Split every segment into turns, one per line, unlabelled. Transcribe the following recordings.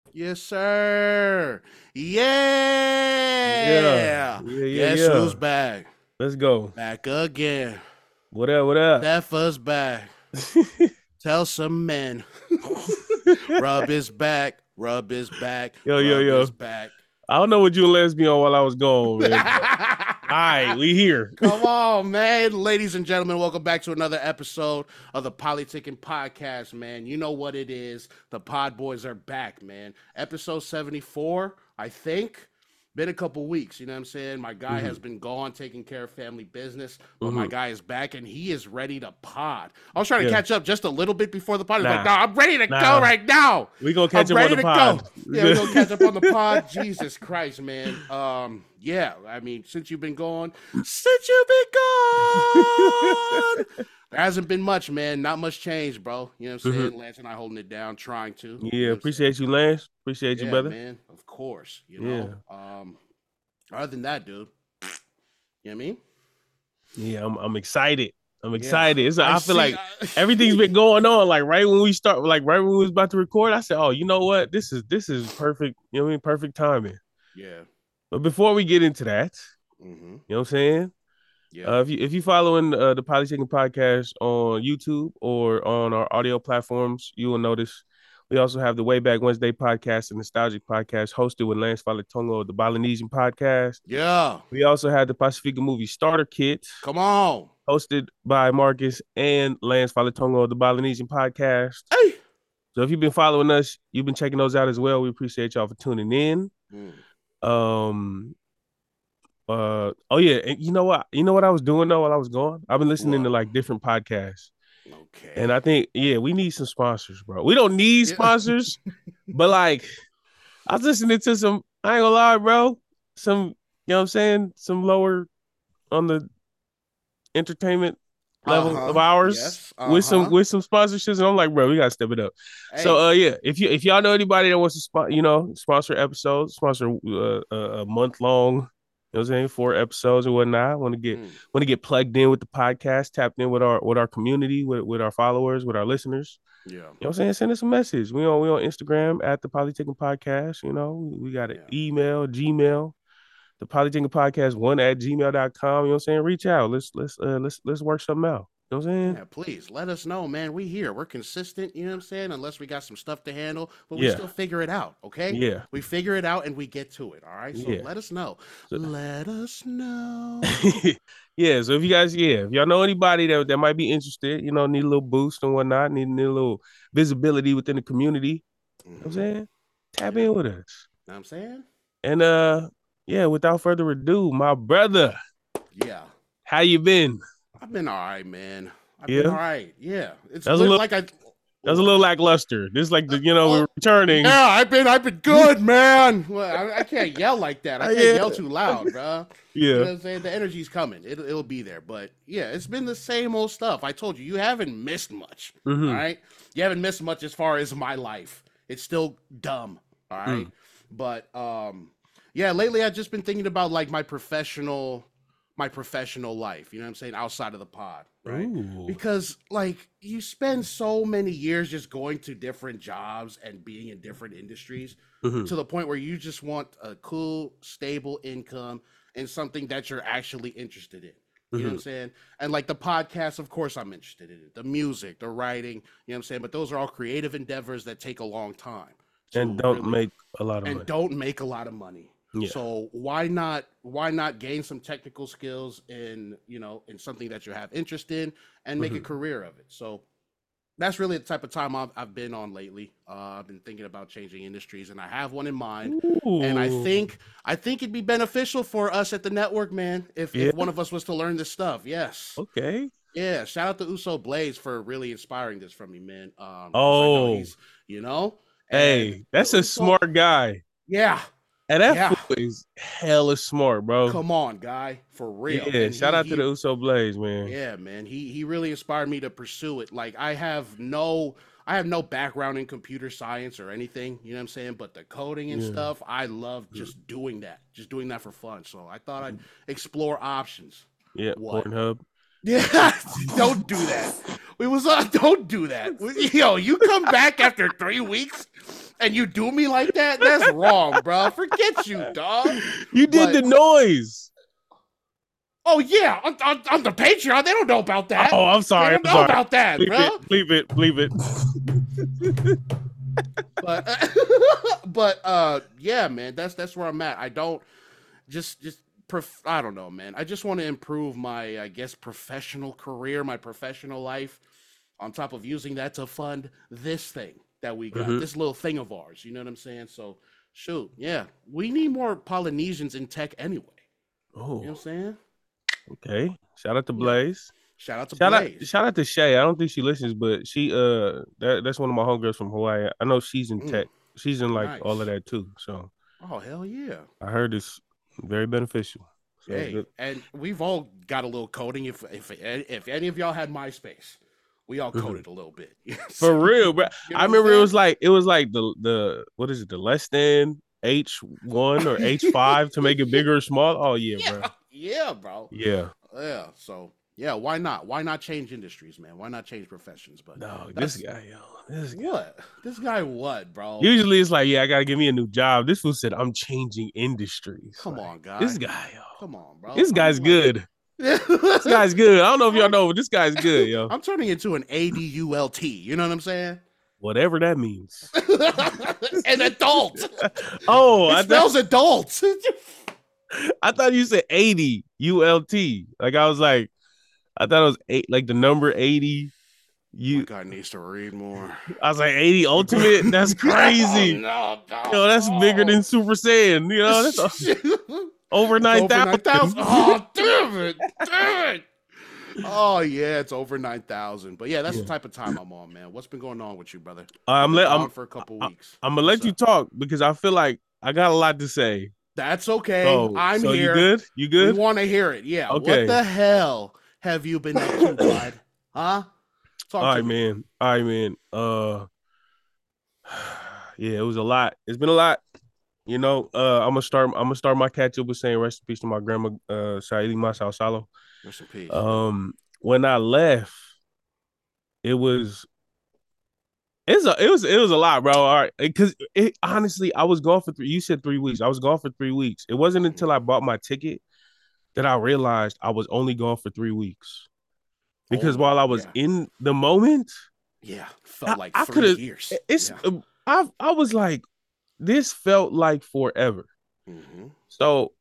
Yes, sir.
Yeah,
Yeah.
yeah, yeah,
Guess who's
yeah.
back?
Let's go.
Back again.
What up? What up?
Stefa's back. Tell some men. Rub his back. Rub his back.
Yo, yo,
Rub his
yo.
back.
I don't know what you and lesbian on while I was gone, man. But all right, we here.
Come on, man. Ladies and gentlemen, welcome back to another episode of the Politicking Podcast, man. You know what it is. The Pod Boys are back, man. Episode 74, I think. Been a couple weeks, you know what I'm saying? My guy
hmm
has been gone taking care of family business, but my
hmm
guy is back and he is ready to pod. I was trying to
Yeah.
catch up just a little bit before the pod. He's like,
Nah,
no, I'm ready to go
nah.
right now.
We gonna
I'm
catch up on
ready
the
to go.
pod.
Yeah, we're gonna catch up on the pod. Jesus Christ, man. Yeah, I mean, since you've been gone, there hasn't been much, man. Not much change, bro. You know what I'm
hmm
saying? Lance and I holding it down, trying to. You
Yeah,
know what I'm saying?
appreciate you, Lance. Appreciate you,
Yeah,
brother.
man. Of course. You know.
Yeah.
Other than that, dude. You know what I mean?
Yeah, I'm excited. I'm
Yeah.
excited.
I
I feel
see.
like everything's been going on. Like right when we was about to record, I said, "Oh, you know what? This is perfect. You know what I mean? Perfect timing."
Yeah.
But before we get into that,
Mm-hmm.
you know what I'm saying?
Yeah.
If you following the Politicking Podcast on YouTube or on our audio platforms, you will notice we also have the Way Back Wednesday podcast and Nostalgic podcast hosted with Lance Falatongo of the Balinesian podcast.
Yeah.
We also had the Pacifica Movie Starter Kit
Come on.
hosted by Marcus and Lance Falatongo of the Balinesian podcast.
Hey.
So if you've been following us, you've been checking those out as well. We appreciate y'all for tuning in.
Mm.
Um, oh yeah, and you know what I was doing though while I was gone? I've been listening to
What?
like different podcasts. And
Okay.
I think, yeah, we need some sponsors, bro. We don't need
Yeah.
sponsors, but like I was listening to some, I ain't gonna lie, bro. Some, you know what I'm saying? Some lower on the entertainment level of
Uh-huh.
ours
Yes.
with some
Uh-huh.
with some sponsorships. And I'm like, bro, we gotta step it up. So
Hey.
yeah, if y'all know anybody that wants to sponsor episodes, sponsor a month long, you know what I'm saying, 4 episodes or whatnot.
Mm.
Want to get plugged in with the podcast, tapped in with our community, with our followers, with our listeners.
Yeah.
You know what I'm saying? Send us a message. We on Instagram at the Politicking Podcast. You know, we got an
Yeah.
email, Gmail, the Politicking Podcast one at gmail.com. You know what I'm saying? Reach out. Let's work something out. You know what I'm saying?
Yeah, please let us know, man. We here. We're consistent, you know what I'm saying? Unless we got some stuff to handle, but we
Yeah.
still figure it out, okay?
Yeah.
We figure it out and we get to it, all right? So
Yeah.
let us know.
So,
Let us know.
yeah. So if you guys, yeah, if y'all know anybody that might be interested, you know, need a little boost and whatnot, need a little visibility within the community, you know what I'm
Mm-hmm.
saying? Tap
Yeah.
in with us.
Know what I'm saying?
And yeah, without further ado, my brother,
Yeah.
how you been?
I've been all right, man. I've been all
Yeah.
right. Yeah. It's
That was a little
like I
that was a
what?
little lackluster. This like we're
Oh,
returning.
yeah, I've been good, man. Well, I can't yell like that. I can't
Yeah.
yell too loud, bro. You know
Yeah.
what I'm saying? The energy's coming. It'll be there. But yeah, it's been the same old stuff. I told you, you haven't missed much. All
Mm-hmm.
right. You haven't missed much as far as my life. It's still dumb. All right.
Mm.
But yeah, lately I've just been thinking about like my professional life, you know what I'm saying, outside of the pod, right?
Ooh.
Because like you spend so many years just going to different jobs and being in different industries
Mm-hmm.
to the point where you just want a cool, stable income and something that you're actually interested in. You know what
Mm-hmm.
I'm saying? And like the podcast, of course, I'm interested in it. The music, the writing, you know what I'm saying? But those are all creative endeavors that take a long time
And
to
don't
really
make a lot of
and
money.
don't make a lot of money.
Yeah.
So why not gain some technical skills in, in something that you have interest in and make a
Mm-hmm.
career of it. So that's really the type of time I've been on lately. I've been thinking about changing industries, and I have one in mind. And I
Ooh.
think I think it'd be beneficial for us at the network, man, if one
Yeah.
of us was to learn this stuff. Yes,
Okay.
yeah. Shout out to Uso Blaze for really inspiring this from me, man. Because I know
Oh,
he's, and
hey,
the
that's a
Uso,
smart guy.
yeah,
And that
yeah.
fool is hella smart, bro.
Come on, guy, for real.
Yeah.
And
Shout
he
out to the
he
Uso Blaze, man.
yeah, man. He really inspired me to pursue it. Like I have no background in computer science or anything, you know what I'm saying? But the coding and
Yeah.
stuff, I love just doing that for fun. So I thought I'd explore options.
Yeah.
What?
Pornhub.
Yeah, don't do that. We was Don't do that. Yo, you come back after 3 weeks And you do me like that? That's wrong, bro. Forget you, dog.
You did the noise.
Oh yeah, on the Patreon, they don't know about that.
Oh, I'm sorry.
They don't know about that, bro.
Leave it.
But yeah, man, that's where I'm at. I don't I don't know, man. I just want to improve my, I guess, professional career, my professional life, on top of using that to fund this thing that we got, this little thing of ours. You know what I'm saying? So, shoot, yeah, we need more Polynesians in tech anyway.
Oh,
you know what I'm saying?
Okay. Shout out to Blaze.
Shout out to Blaze.
Shout out to Shay. I don't think she listens, but she that's one of my homegirls from Hawaii. I know she's in tech. She's in like all of that too. So
hell yeah.
I heard it's very beneficial. So
hey, and we've all got a little coding. If any of y'all had MySpace, we all coded a little bit.
For real, bro. You know I remember it was like the what is it, the less than H1 or H5 to make it bigger or small. Oh yeah, bro.
Yeah, bro.
Yeah.
Yeah. So yeah, why not? Why not change industries, man? Why not change professions? But
no, this guy,
what? This guy what, bro?
Usually it's like, yeah, I gotta give me a new job. This fool said I'm changing industries.
Come on, guy.
This guy, yo.
Come on, bro.
This guy's good. This guy's good. I don't know if y'all know, but this guy's good, yo.
I'm turning into an ADULT. You know what I'm saying?
Whatever that means.
An adult.
Oh,
it spells adult.
I thought you said 80 ULT. Like I was like, I thought it was like the number 80.
My guy needs to read more.
I was like 80 Ultimate. That's crazy.
No.
Yo, that's bigger than Super Saiyan. You know, that's over 9,000.
Oh, damn it. Oh yeah, it's over 9,000. But yeah, that's the type of time I'm on, man. What's been going on with you, brother? I'm for a couple weeks.
I'm gonna let you talk because I feel like I got a lot to say.
That's okay. I'm here.
You good? You good?
We want to hear it. Yeah.
Okay.
What the hell have you been up to, bud? Huh?
All right, man. Yeah, it was a lot. It's been a lot. You know, I'm gonna start my catch up with saying rest in peace to my grandma, Saili Masao Salo.
Rest in peace.
When I left, it was a lot, bro. All right, because honestly, I was gone for you said 3 weeks. I was gone for 3 weeks. It wasn't until I bought my ticket that I realized I was only gone for 3 weeks. Because while I was in the moment,
felt like 3 years.
I was like, this felt like forever.
Mm-hmm.
So,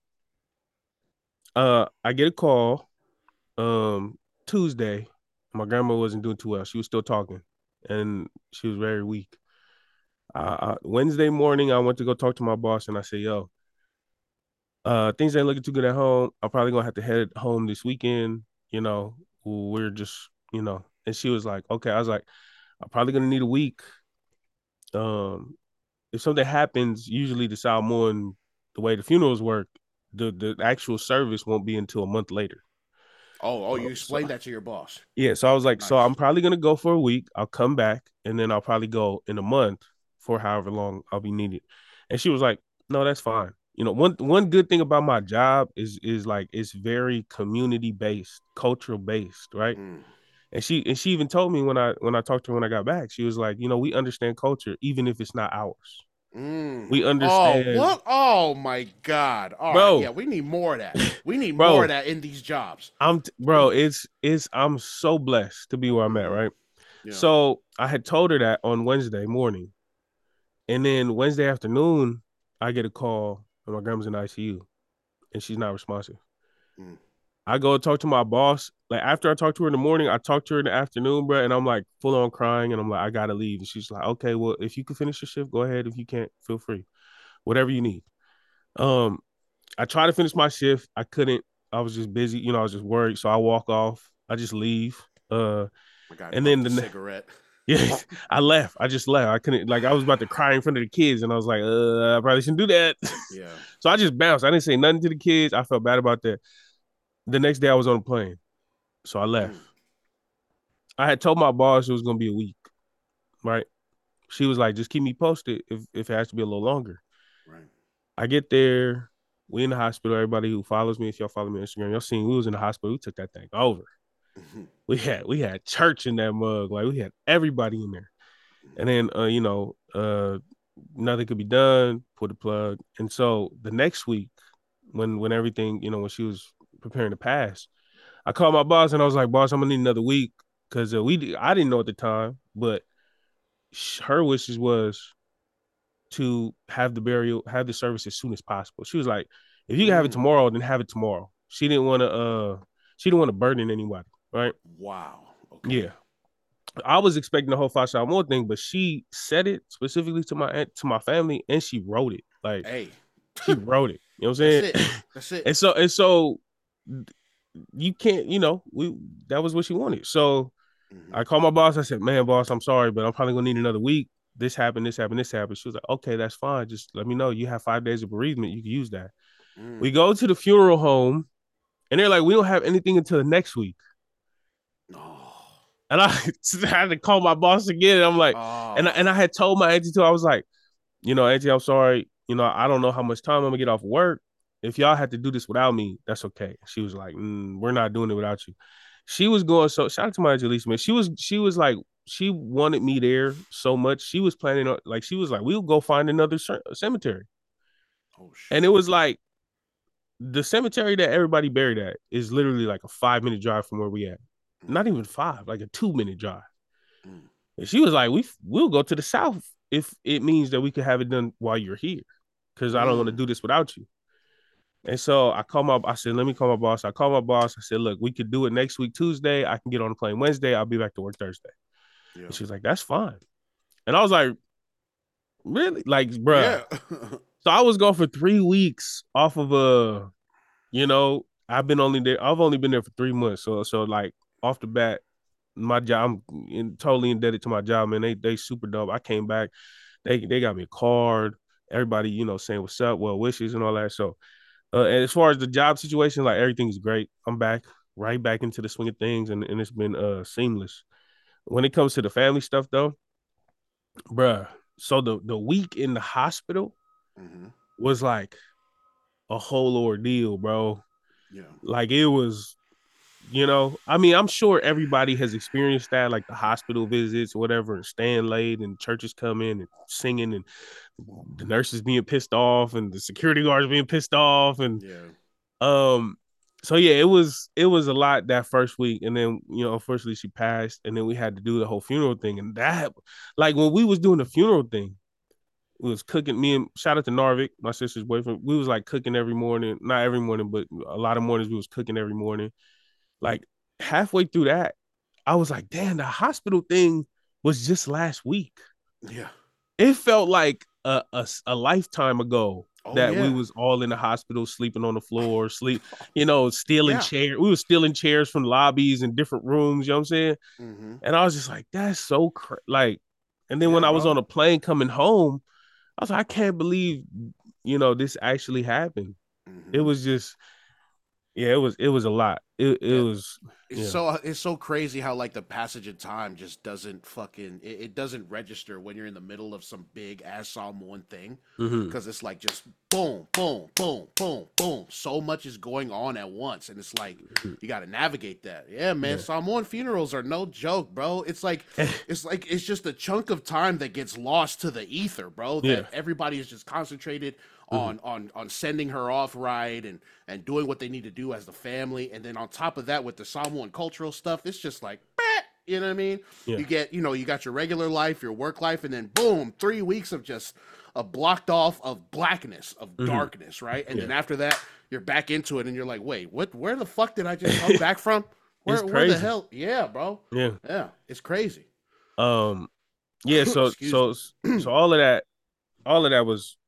I get a call, Tuesday. My grandma wasn't doing too well. She was still talking, and she was very weak. Wednesday morning, I went to go talk to my boss, and I said, "Yo, things ain't looking too good at home. I'm probably gonna have to head home this weekend. You know, we're just, you know." And she was like, "Okay." I was like, "I'm probably gonna need a week. If something happens, usually the Samoan, the way the funerals work, the actual service won't be until a month later."
Oh, you explained that to your boss.
Yeah, so I was like, nice. So I'm probably gonna go for a week. I'll come back, and then I'll probably go in a month for however long I'll be needed. And she was like, "No, that's fine." You know, one good thing about my job is like it's very community based, cultural based, right? And she even told me when I talked to her when I got back, she was like, "You know, we understand culture even if it's not ours. We understand."
Oh, what? Oh my God! All
bro,
right, yeah, we need more of that. We need more of that in these jobs.
I'm so blessed to be where I'm at, right? Yeah. So I had told her that on Wednesday morning, and then Wednesday afternoon, I get a call. My grandma's in ICU, and she's not responsive. I go talk to my boss. Like after I talk to her in the morning, I talk to her in the afternoon, bro, and I'm like full on crying, and I'm like, I gotta leave. And she's like, "Okay, well, if you can finish your shift, go ahead. If you can't, feel free. Whatever you need." I tried to finish my shift. I couldn't. I was just busy. You know, I was just worried. So I walk off. I just leave. And then the
cigarette.
Yeah, I left. I just left. I couldn't, like, I was about to cry in front of the kids, and I was like, I probably shouldn't do that.
Yeah.
So I just bounced. I didn't say nothing to the kids. I felt bad about that. The next day I was on a plane. So I left. I had told my boss it was going to be a week, right? She was like, just keep me posted if it has to be a little longer.
Right.
I get there. We in the hospital. Everybody who follows me, if y'all follow me on Instagram, y'all seen we was in the hospital. We took that thing over. We had church in that mug. Like we had everybody in there. And then nothing could be done, pull the plug. And so the next week, when everything, when she was preparing to pass, I called my boss and I was like, boss, I'm gonna need another week because I didn't know at the time, but her wishes was to have the service as soon as possible. She was like, if you can have it
Mm.
tomorrow, then have it tomorrow. She didn't want to burden anybody, right?
Wow.
Yeah.
Okay.
I was expecting the whole five shot more thing, but she said it specifically to my family, and she wrote it. Like
Hey,
she wrote it. You know what I'm
that's
saying?
it. That's it.
And so you can't. We that was what she wanted. So
Hmm.
I called my boss. I said, "Man, boss, I'm sorry, but I'm probably gonna need another week. This happened. This happened. This happened." She was like, "Okay, that's fine. Just let me know. You have 5 days of bereavement. You can use that." We
Mm.
go to the funeral home, and they're like, "We don't have anything until the next week."
Oh.
And I had to call my boss again. And I'm like, and I
Oh.
had told my auntie too. I was like, auntie, I'm sorry. I don't know how much time I'm gonna get off work. If y'all had to do this without me, that's okay. She was like, we're not doing it without you. She was going so shout out to my auntie Lisa, man. She was like she wanted me there so much. She was planning on like she was like, we'll go find another cemetery.
Oh
And it
shit.
was like the cemetery that everybody buried at is literally like a 5 minute drive from where we at. Not
Mm-hmm.
even five, like a 2 minute drive.
Mm.
And she was like, we'll go to the south if it means that we could have it done while you're here. Cause I don't want to
Mm.
do this without you. And so I said, let me call my boss. I called my boss. I said, look, we could do it next week, Tuesday. I can get on the plane Wednesday. I'll be back to work Thursday.
Yeah.
And she was like, that's fine. And I was like, really? Like, bruh.
Yeah.
So I was gone for 3 weeks off of I've only been there for 3 months. So like off the bat, my job, totally indebted to my job, man. They super dope. I came back. They got me a card. Everybody, saying what's up, well wishes and all that. So and as far as the job situation, like everything's great. I'm back, right back into the swing of things, and it's been seamless. When it comes to the family stuff though, bruh. So the week in the hospital
Hmm.
was like a whole ordeal, bro.
Yeah.
Like it was, I mean, I'm sure everybody has experienced that, like the hospital visits, whatever, and staying late, and churches come in and singing, and the nurses being pissed off, and the security guards being pissed off, and
Yeah.
um, so yeah, it was a lot that first week, and then unfortunately she passed, and then we had to do the whole funeral thing, and that, like when we was doing the funeral thing, we was cooking. Me and shout out to Narvik, my sister's boyfriend. We was like cooking every morning, not every morning, but a lot of mornings we was cooking every morning. Like halfway through that, I was like, damn, the hospital thing was just last week.
Yeah.
It felt like a lifetime ago
Oh
that we
yeah.
was all in the hospital, sleeping on the floor, stealing
Yeah.
chairs. We were stealing chairs from lobbies and different rooms. You know what I'm saying?
Hmm.
And I was just like, that's so like. And then when
Yeah,
I was
bro.
on a plane coming home, I was like, I can't believe, this actually happened. It
Hmm.
was just, yeah, it was a lot. It
Yeah.
was,
It's
yeah.
so crazy how like the passage of time just doesn't fucking it doesn't register when you're in the middle of some big ass Psalm 1 thing,
Mm-hmm.
because it's like just boom boom boom boom boom, so much is going on at once, and it's like you got to navigate that. Yeah, man,
Yeah.
Psalm 1 funerals are no joke, bro. It's just a chunk of time that gets lost to the ether, bro,
Yeah.
that everybody is just concentrated
Mm-hmm.
on sending her off right, and doing what they need to do as the family. And then on top of that, with the Samoan cultural stuff, it's just like, you know what I mean?
Yeah.
You got your regular life, your work life, and then boom, 3 weeks of just a blocked off of blackness, of
Mm-hmm.
darkness, right? And
Yeah.
then after that, you're back into it, and you're like, wait, what? Where the fuck did I just come back from?
It's
Where the
crazy.
hell? Yeah, bro.
Yeah.
Yeah, it's crazy.
Um. Yeah. So
Excuse
so
me.
so all of that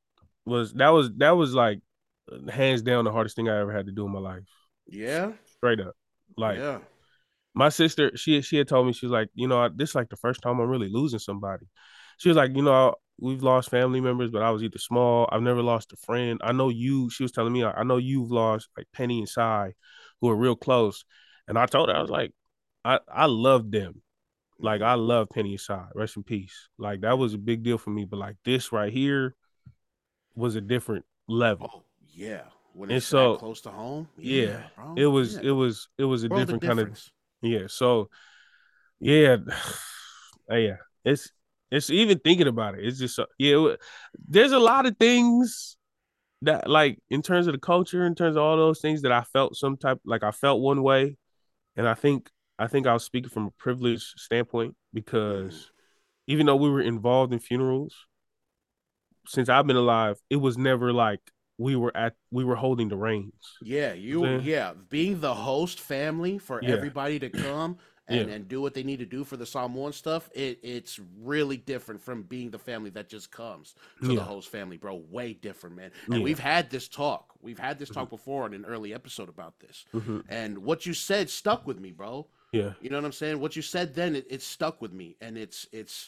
was like hands down the hardest thing I ever had to do in my life.
Yeah,
Straight up. Like
yeah.
my sister, she had told me, she was like, this is like the first time I'm really losing somebody. She was like, we've lost family members, but I was either small. I've never lost a friend. I know you. She was telling me, I know you've lost like Penny and Cy, who are real close. And I told her, I was like, I love them. Like
Hmm.
I love Penny and Cy. Rest in peace. Like that was a big deal for me. But like this right here was a different level.
Oh yeah, when
And
it's that
so
close to home,
yeah,
yeah,
it
bro.
was
Yeah,
it was it was a
world of
different kind of
difference.
yeah. So yeah, yeah, it's It's even thinking about it. It's just there's a lot of things that like in terms of the culture, in terms of all those things that I felt some type like I felt one way, and I think I was speaking from a privileged standpoint
Mm.
because even though we were involved in funerals, since I've been alive, it was never like we were holding the reins.
Yeah,
You know what I'm saying?
being the host family for
Yeah,
everybody to come
yeah,
and do what they need to do for the Samoan stuff. It's really different from being the family that just comes to the
yeah,
host family, bro. Way different, man. And
yeah.
we've had this talk. We've had this
Mm-hmm.
talk before in an early episode about this.
Mm-hmm.
And what you said stuck with me, bro.
Yeah.
You know what I'm saying? What you said then, it stuck with me, and it's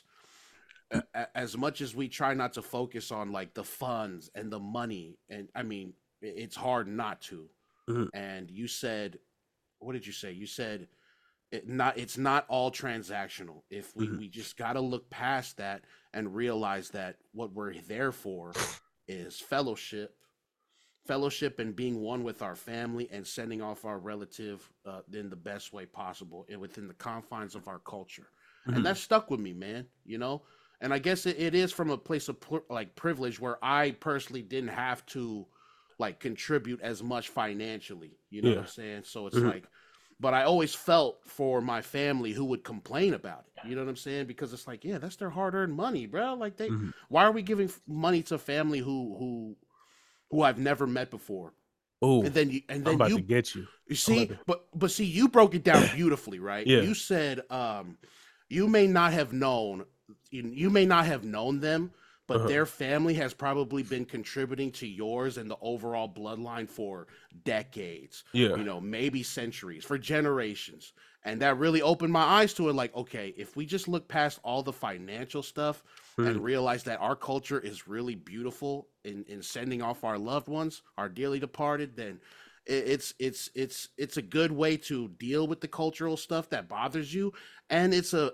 as much as we try not to focus on like the funds and the money, and I mean, it's hard not to.
Mm-hmm.
And you said, what did you say? You said it's not all transactional. If we
Mm-hmm.
we just got to look past that and realize that what we're there for is fellowship and being one with our family and sending off our relative in the best way possible and within the confines of our culture. And
Mm-hmm.
that stuck with me, man. And I guess it is from a place of like privilege where I personally didn't have to like contribute as much financially. You know what
Yeah.
I'm saying? So it's
Mm-hmm.
like, but I always felt for my family who would complain about it. You know what I'm saying? Because it's like, yeah, that's their hard-earned money, bro. Like
Mm-hmm.
why are we giving money to family who I've never met before?
Oh,
And
I'm
then
about to get you.
you
I'm about
see,
to.
but see, you broke it down beautifully, right?
Yeah.
You said you may not have known you may not have known them, but
Uh-huh.
their family has probably been contributing to yours and the overall bloodline for decades,
Yeah.
maybe centuries, for generations. And that really opened my eyes to it. Like, okay, if we just look past all the financial stuff
Mm-hmm.
and realize that our culture is really beautiful in sending off our loved ones, our dearly departed, then it's a good way to deal with the cultural stuff that bothers you, and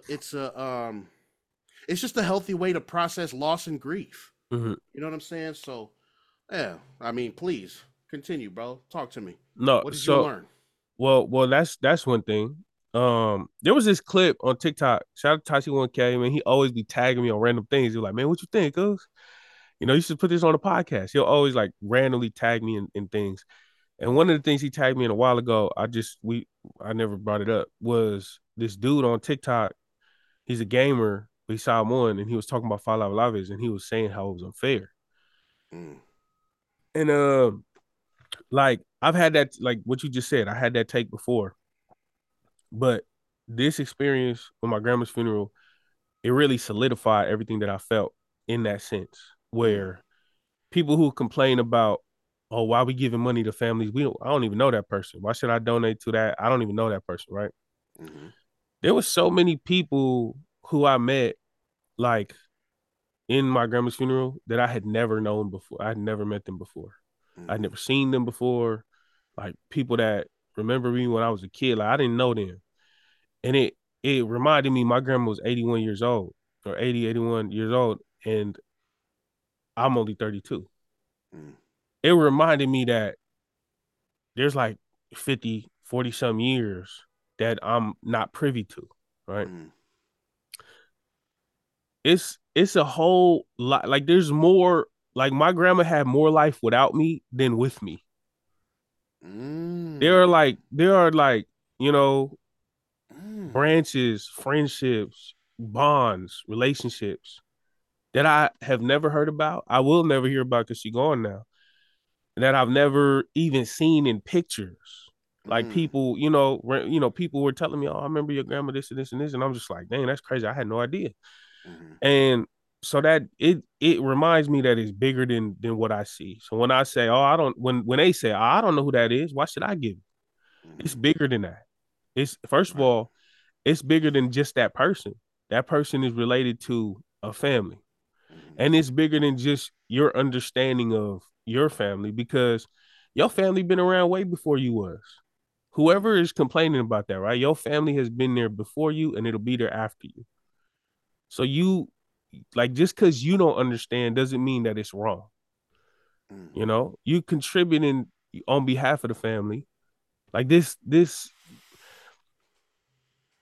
it's just a healthy way to process loss and grief.
Mm-hmm.
You know what I'm saying? So yeah, I mean, please continue, bro. Talk to me.
No,
What did you
so
learn?
well, that's one thing. There was this clip on TikTok. Shout out to Tashi 1K, man. He always be tagging me on random things. He's like, man, what you think, cuz? You should put this on a podcast. He'll always like randomly tag me in things. And one of the things he tagged me in a while ago, I never brought it up, was this dude on TikTok. He's a gamer, but he's Samoan, and he was talking about Five Live Lavis, and he was saying how it was unfair.
Mm,
And like I've had that, like what you just said, I had that take before, but this experience with my grandma's funeral, it really solidified everything that I felt in that sense.
mm,
Where people who complain about, oh, why we giving money to families? I don't even know that person. Why should I donate to that? I don't even know that person, right?
mm,
There was so many people who I met, like in my grandma's funeral, that I had never known before. I had never met them before. I'd
mm,
never seen them before. Like people that remember me when I was a kid, like I didn't know them. And it reminded me my grandma was 81 years old, or 80, 81 years old, and I'm only 32.
mm,
It reminded me that there's like 50, 40 some years that I'm not privy to, right?
mm,
It's a whole lot, like there's more, like my grandma had more life without me than with me.
mm,
There are like, you know,
mm,
branches, friendships, bonds, relationships that I have never heard about. I will never hear about because she's gone now. That I've never even seen in pictures. Like
mm,
people, people were telling me, "Oh, I remember your grandma this and this and this," and I'm just like, "Dang, that's crazy! I had no idea."
mm,
And so that it reminds me that it's bigger than what I see. So when I say, "Oh, I don't," when they say, oh, "I don't know who that is," why should I give it? It's
mm,
bigger than that. It's first of
right.
all, it's bigger than just that person. That person is related to a family.
Mm,
And it's bigger than just your understanding of your family because your family been around way before you was.
mm,
Whoever is complaining about that, right? Your family has been there before you and it'll be there after you. So you like just because you don't understand doesn't mean that it's wrong.
mm,
You contributing on behalf of the family. Like this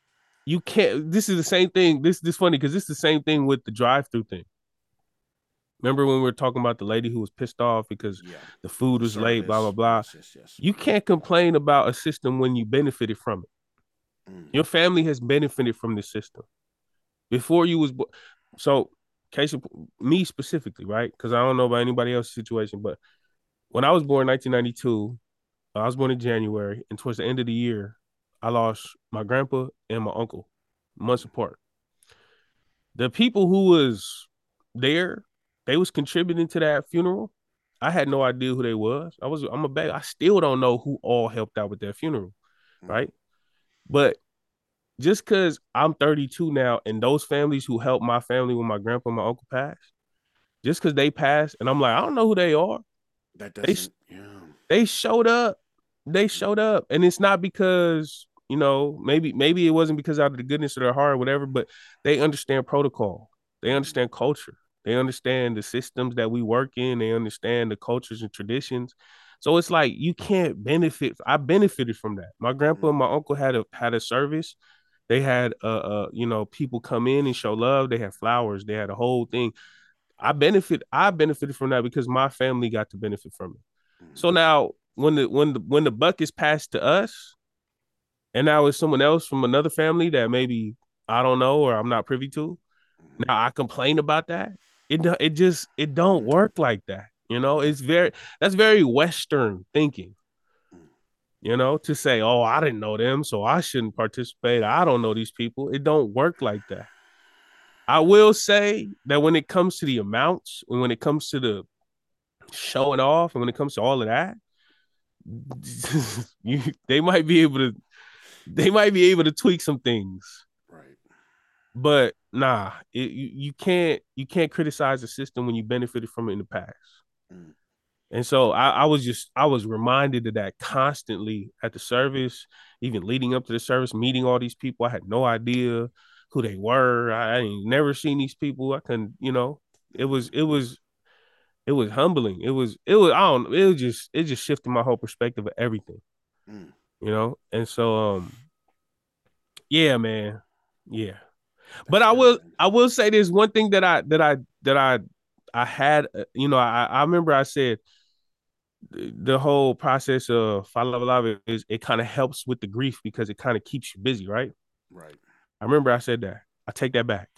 you can't. This is the same thing. This funny because this is the same thing with the drive-through thing. Remember when we were talking about the lady who was pissed off because the food
The
was late, blah blah
service.
blah.
Yes.
You can't complain about a system when you benefited from it. Your family has benefited from this system before you was born. So, case of me specifically, right? Because I don't know about anybody else's situation, but when I was born in 1992, I was born in January, and towards the end of the year, I lost my grandpa and my uncle months apart. The people who was there, they was contributing to that funeral. I had no idea who they was. I'm a baby. I still don't know who all helped out with that funeral, right? But just because I'm 32 now, and those families who helped my family when my grandpa and my uncle passed, just because they passed, and I'm like, I don't know who they are.
That
They
doesn't. Yeah.
they showed up. They showed up, and it's not because maybe it wasn't because out of the goodness of their heart or whatever, but they understand protocol. They understand culture. They understand the systems that we work in. They understand the cultures and traditions. So it's like you can't benefit. I benefited from that. My grandpa and my uncle had a service. They had people come in and show love. They had flowers. They had a whole thing. I benefited from that because my family got to benefit from it. So now when the buck is passed to us, and now it's someone else from another family that maybe I don't know or I'm not privy to. Now I complain about that. It don't work like that. That's very Western thinking. To say, oh, I didn't know them, so I shouldn't participate. I don't know these people. It don't work like that. I will say that when it comes to the amounts and when it comes to the showing off and when it comes to all of that, they might be able to tweak some things.
Right.
But nah, you can't criticize the system when you benefited from it in the past. And so I was reminded of that constantly at the service, even leading up to the service, meeting all these people. I had no idea who they were. I ain't never seen these people. I couldn't, it was humbling. It just shifted my whole perspective of everything. And so yeah, man. Yeah. But I will say there's one thing that I had, I remember I said the whole process of Falava is it kind of helps with the grief because it kind of keeps you busy, right?
Right.
I remember I said that. I take that back.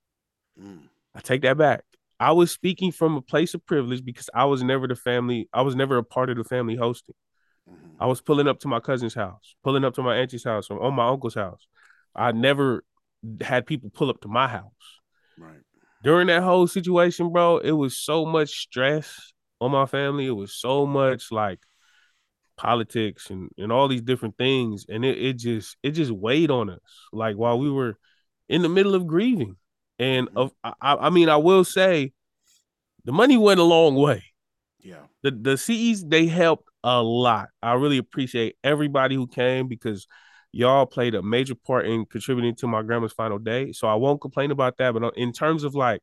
I take that back. I was speaking from a place of privilege because I was never a part of the family hosting. I was pulling up to my cousin's house, pulling up to my auntie's house, or on my uncle's house. I never had people pull up to my house.
Right.
During that whole situation, bro, it was so much stress on my family. It was so much like politics and all these different things. And it just weighed on us. Like while we were in the middle of grieving. And I mean, I will say the money went a long way.
Yeah.
The CEs, they helped a lot. I really appreciate everybody who came because y'all played a major part in contributing to my grandma's final day. So I won't complain about that. But in terms of like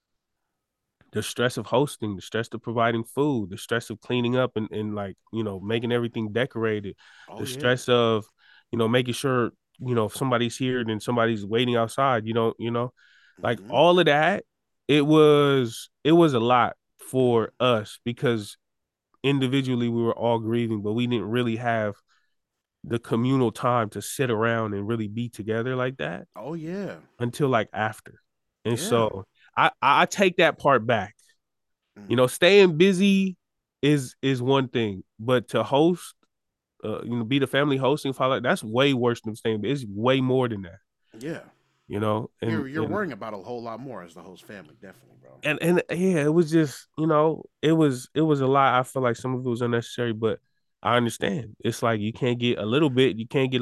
the stress of hosting, the stress of providing food, the stress of cleaning up and like, making everything decorated, the stress of, making sure, if somebody's here, then somebody's waiting outside, like all of that, it was a lot for us because individually we were all grieving, but we didn't really have the communal time to sit around and really be together like that.
Oh yeah.
Until like after. And so I take that part back. Staying busy is one thing, but to host, be the family hosting father, that's way worse than staying busy. It's way more than that.
Yeah.
And
you're worrying about a whole lot more as the host family, definitely, bro.
And yeah, it was just, it was a lot. I feel like some of it was unnecessary, but I understand. It's like you can't get a little bit,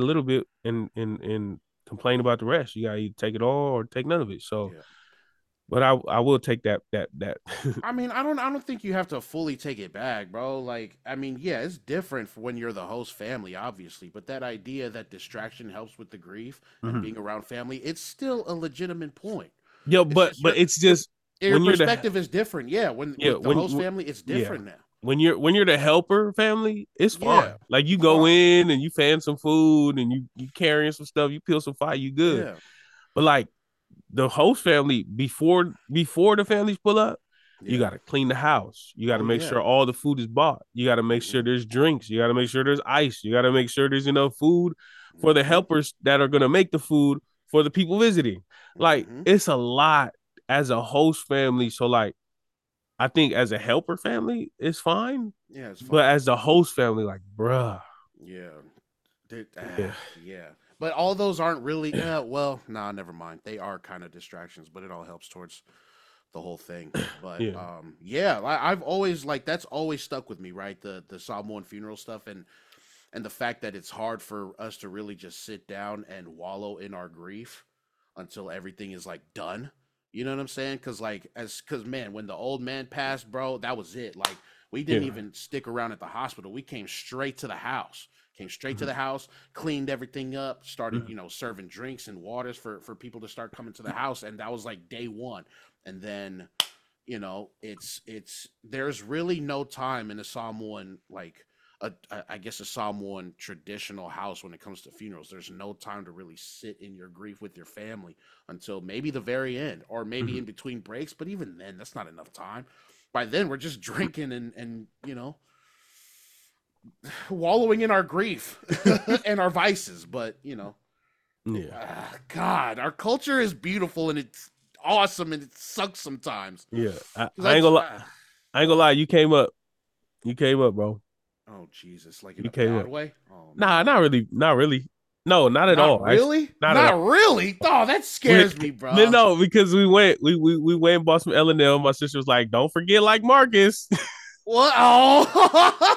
and complain about the rest. You gotta either take it all or take none of it. So but I will take that.
I mean, I don't think you have to fully take it back, bro. Like, I mean, yeah, it's different for when you're the host family, obviously, but that idea that distraction helps with the grief and being around family, it's still a legitimate point.
Yo, but it's just
your perspective is different. Yeah, when with the host family, it's different now.
when you're the helper family, it's fine.
Yeah,
Like you go
fine.
in and you fan some food and you carrying some stuff, you peel some fire, you good.
Yeah,
But like the host family, before the families pull up, you
yeah.
got to clean the house. You got to
Oh
make
yeah.
sure all the food is bought. You got to make sure
Hmm.
there's drinks. You got to make sure there's ice. You got to make sure there's enough food for the
Hmm.
helpers that are going to make the food for the people visiting. Like
Hmm.
it's a lot as a host family. So like I think as a helper family, it's fine.
Yeah, it's
But
fine.
as the host family, like, bruh.
Yeah.
Yeah.
Yeah. But all those aren't really. Well, nah, never mind. They are kind of distractions, but it all helps towards the whole thing. But
Yeah.
yeah, I've always like that's always stuck with me, right? The Samoan funeral stuff and the fact that it's hard for us to really just sit down and wallow in our grief until everything is like done. You know what I'm saying? Cause man, when the old man passed, bro, that was it. Like we didn't
Yeah.
even stick around at the hospital. We came straight to the house. Came straight to
Mhm.
the house, cleaned everything up, started,
Mhm.
serving drinks and waters for people to start coming to the house. And that was like day one. And then, it's there's really no time in a Samoan like I guess a Samoan traditional house when it comes to funerals. There's no time to really sit in your grief with your family until maybe the very end or maybe
Mhm.
in between breaks. But even then, that's not enough time. By then, we're just drinking and wallowing in our grief and our vices. But
Yeah.
God, our culture is beautiful and it's awesome and it sucks sometimes.
Yeah. I,
'Cause
I ain't gonna lie. I ain't gonna lie. You came up. You came up, bro.
oh Jesus, like in
You
a
came
bad
up.
way? Oh
Nah, not
no.
really. Not really. No, not at
Not
all. Actually,
really?
not at
Not
all.
really? Oh, that
We,
scares me,
no,
bro.
no, because we went and bought some L&L. My sister was like, "Don't forget, like Marcus,
What? Oh.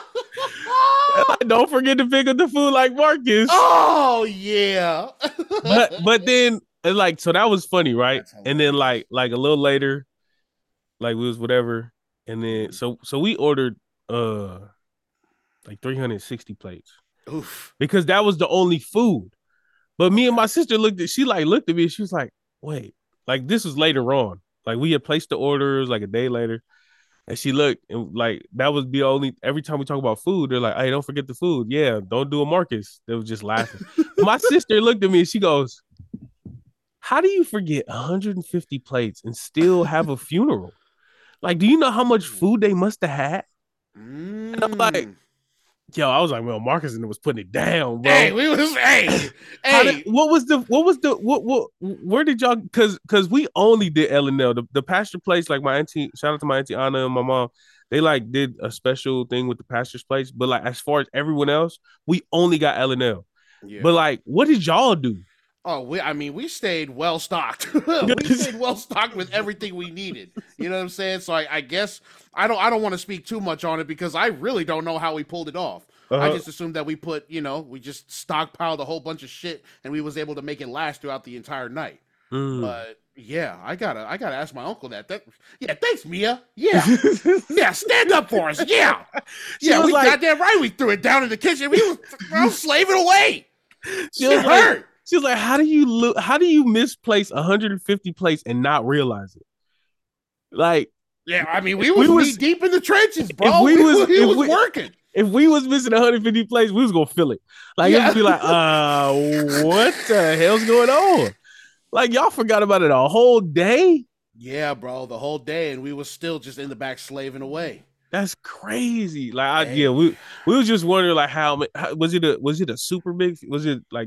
like, don't forget to pick up the food like Marcus."
Oh yeah.
But then like so that was funny, right?
That's
And then
hilarious.
like a little later, like we was whatever, and then
Mhm.
so we ordered uh like 360 plates
Oof.
because that was the only food. But me and
Okay.
my sister looked at me and she was like, wait, like this was later on. Like we had placed the orders like a day later. And she looked and like that was the only every time we talk about food, they're like, hey, don't forget the food. Yeah, don't do a Marcus. They was just laughing. But my sister looked at me and she goes, how do you forget 150 plates and still have a funeral? Like, do you know how much
Mm.
food they must have had? And I'm like,
Mm.
yo, I was like, well, Marcus and was putting it down,
Hey,
bro.
we was hey,
How did
hey.
what where did y'all because we only did L&L the pasture place like my auntie shout out to my auntie Anna and my mom they like did a special thing with the pastor's place but like as far as everyone else we only got L&L
Yeah.
but like what did y'all do?
Oh, I mean, we stayed well stocked. We stayed well stocked with everything we needed. You know what I'm saying? So I guess I don't want to speak too much on it because I really don't know how we pulled it off. I
Uh-huh.
just assumed that we just stockpiled a whole bunch of shit and we was able to make it last throughout the entire night.
Mm.
But yeah, I gotta ask my uncle that. Yeah, thanks, Mia. Yeah. Yeah, stand up for us. Yeah.
she
Yeah,
was
we
like
goddamn right we threw it down in the kitchen. I was slaving away.
she
Shit
was like
hurt.
she was like how do you misplace 150 plates and not realize it like
Yeah, I mean,
if
we
we
was knee
was
deep in the trenches,
if
bro.
we was
We
if
was
we
working.
if we was missing 150 plays, we was gonna feel it. Like it would
Yeah.
be like, what the hell's going on? Like y'all forgot about it a whole day.
Yeah, bro, the whole day, and we was still just in the back slaving away.
That's crazy. Like yeah,
Hey.
we was just wondering like how was it a super big was it like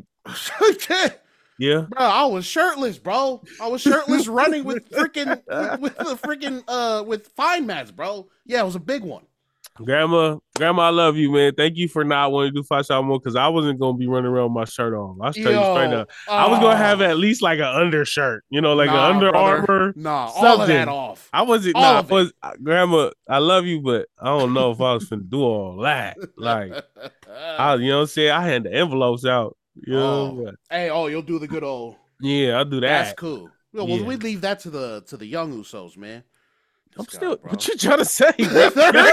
yeah
Bro, I was shirtless, bro. I was shirtless running with freaking with the freaking with fine mats, bro. Yeah, it was a big one.
grandma I love you man thank you for not wanting to do 5 shot more because I wasn't gonna be running around with my shirt on I'll tell you straight
Yo,
up I was gonna have at least like an undershirt like an
nah,
Under
brother.
Armour
Nah, all of that
something
off.
I wasn't
All
nah
of
I
it.
was grandma I love you but I don't know if I was finna do all that like I you know what I'm saying I had the envelopes out you
Oh.
know
Hey, you'll do the good old.
yeah I'll do
That's
that
cool. Well,
yeah
we leave that to the young Usos, man. This
I'm
guy,
still
bro.
what you trying to say bro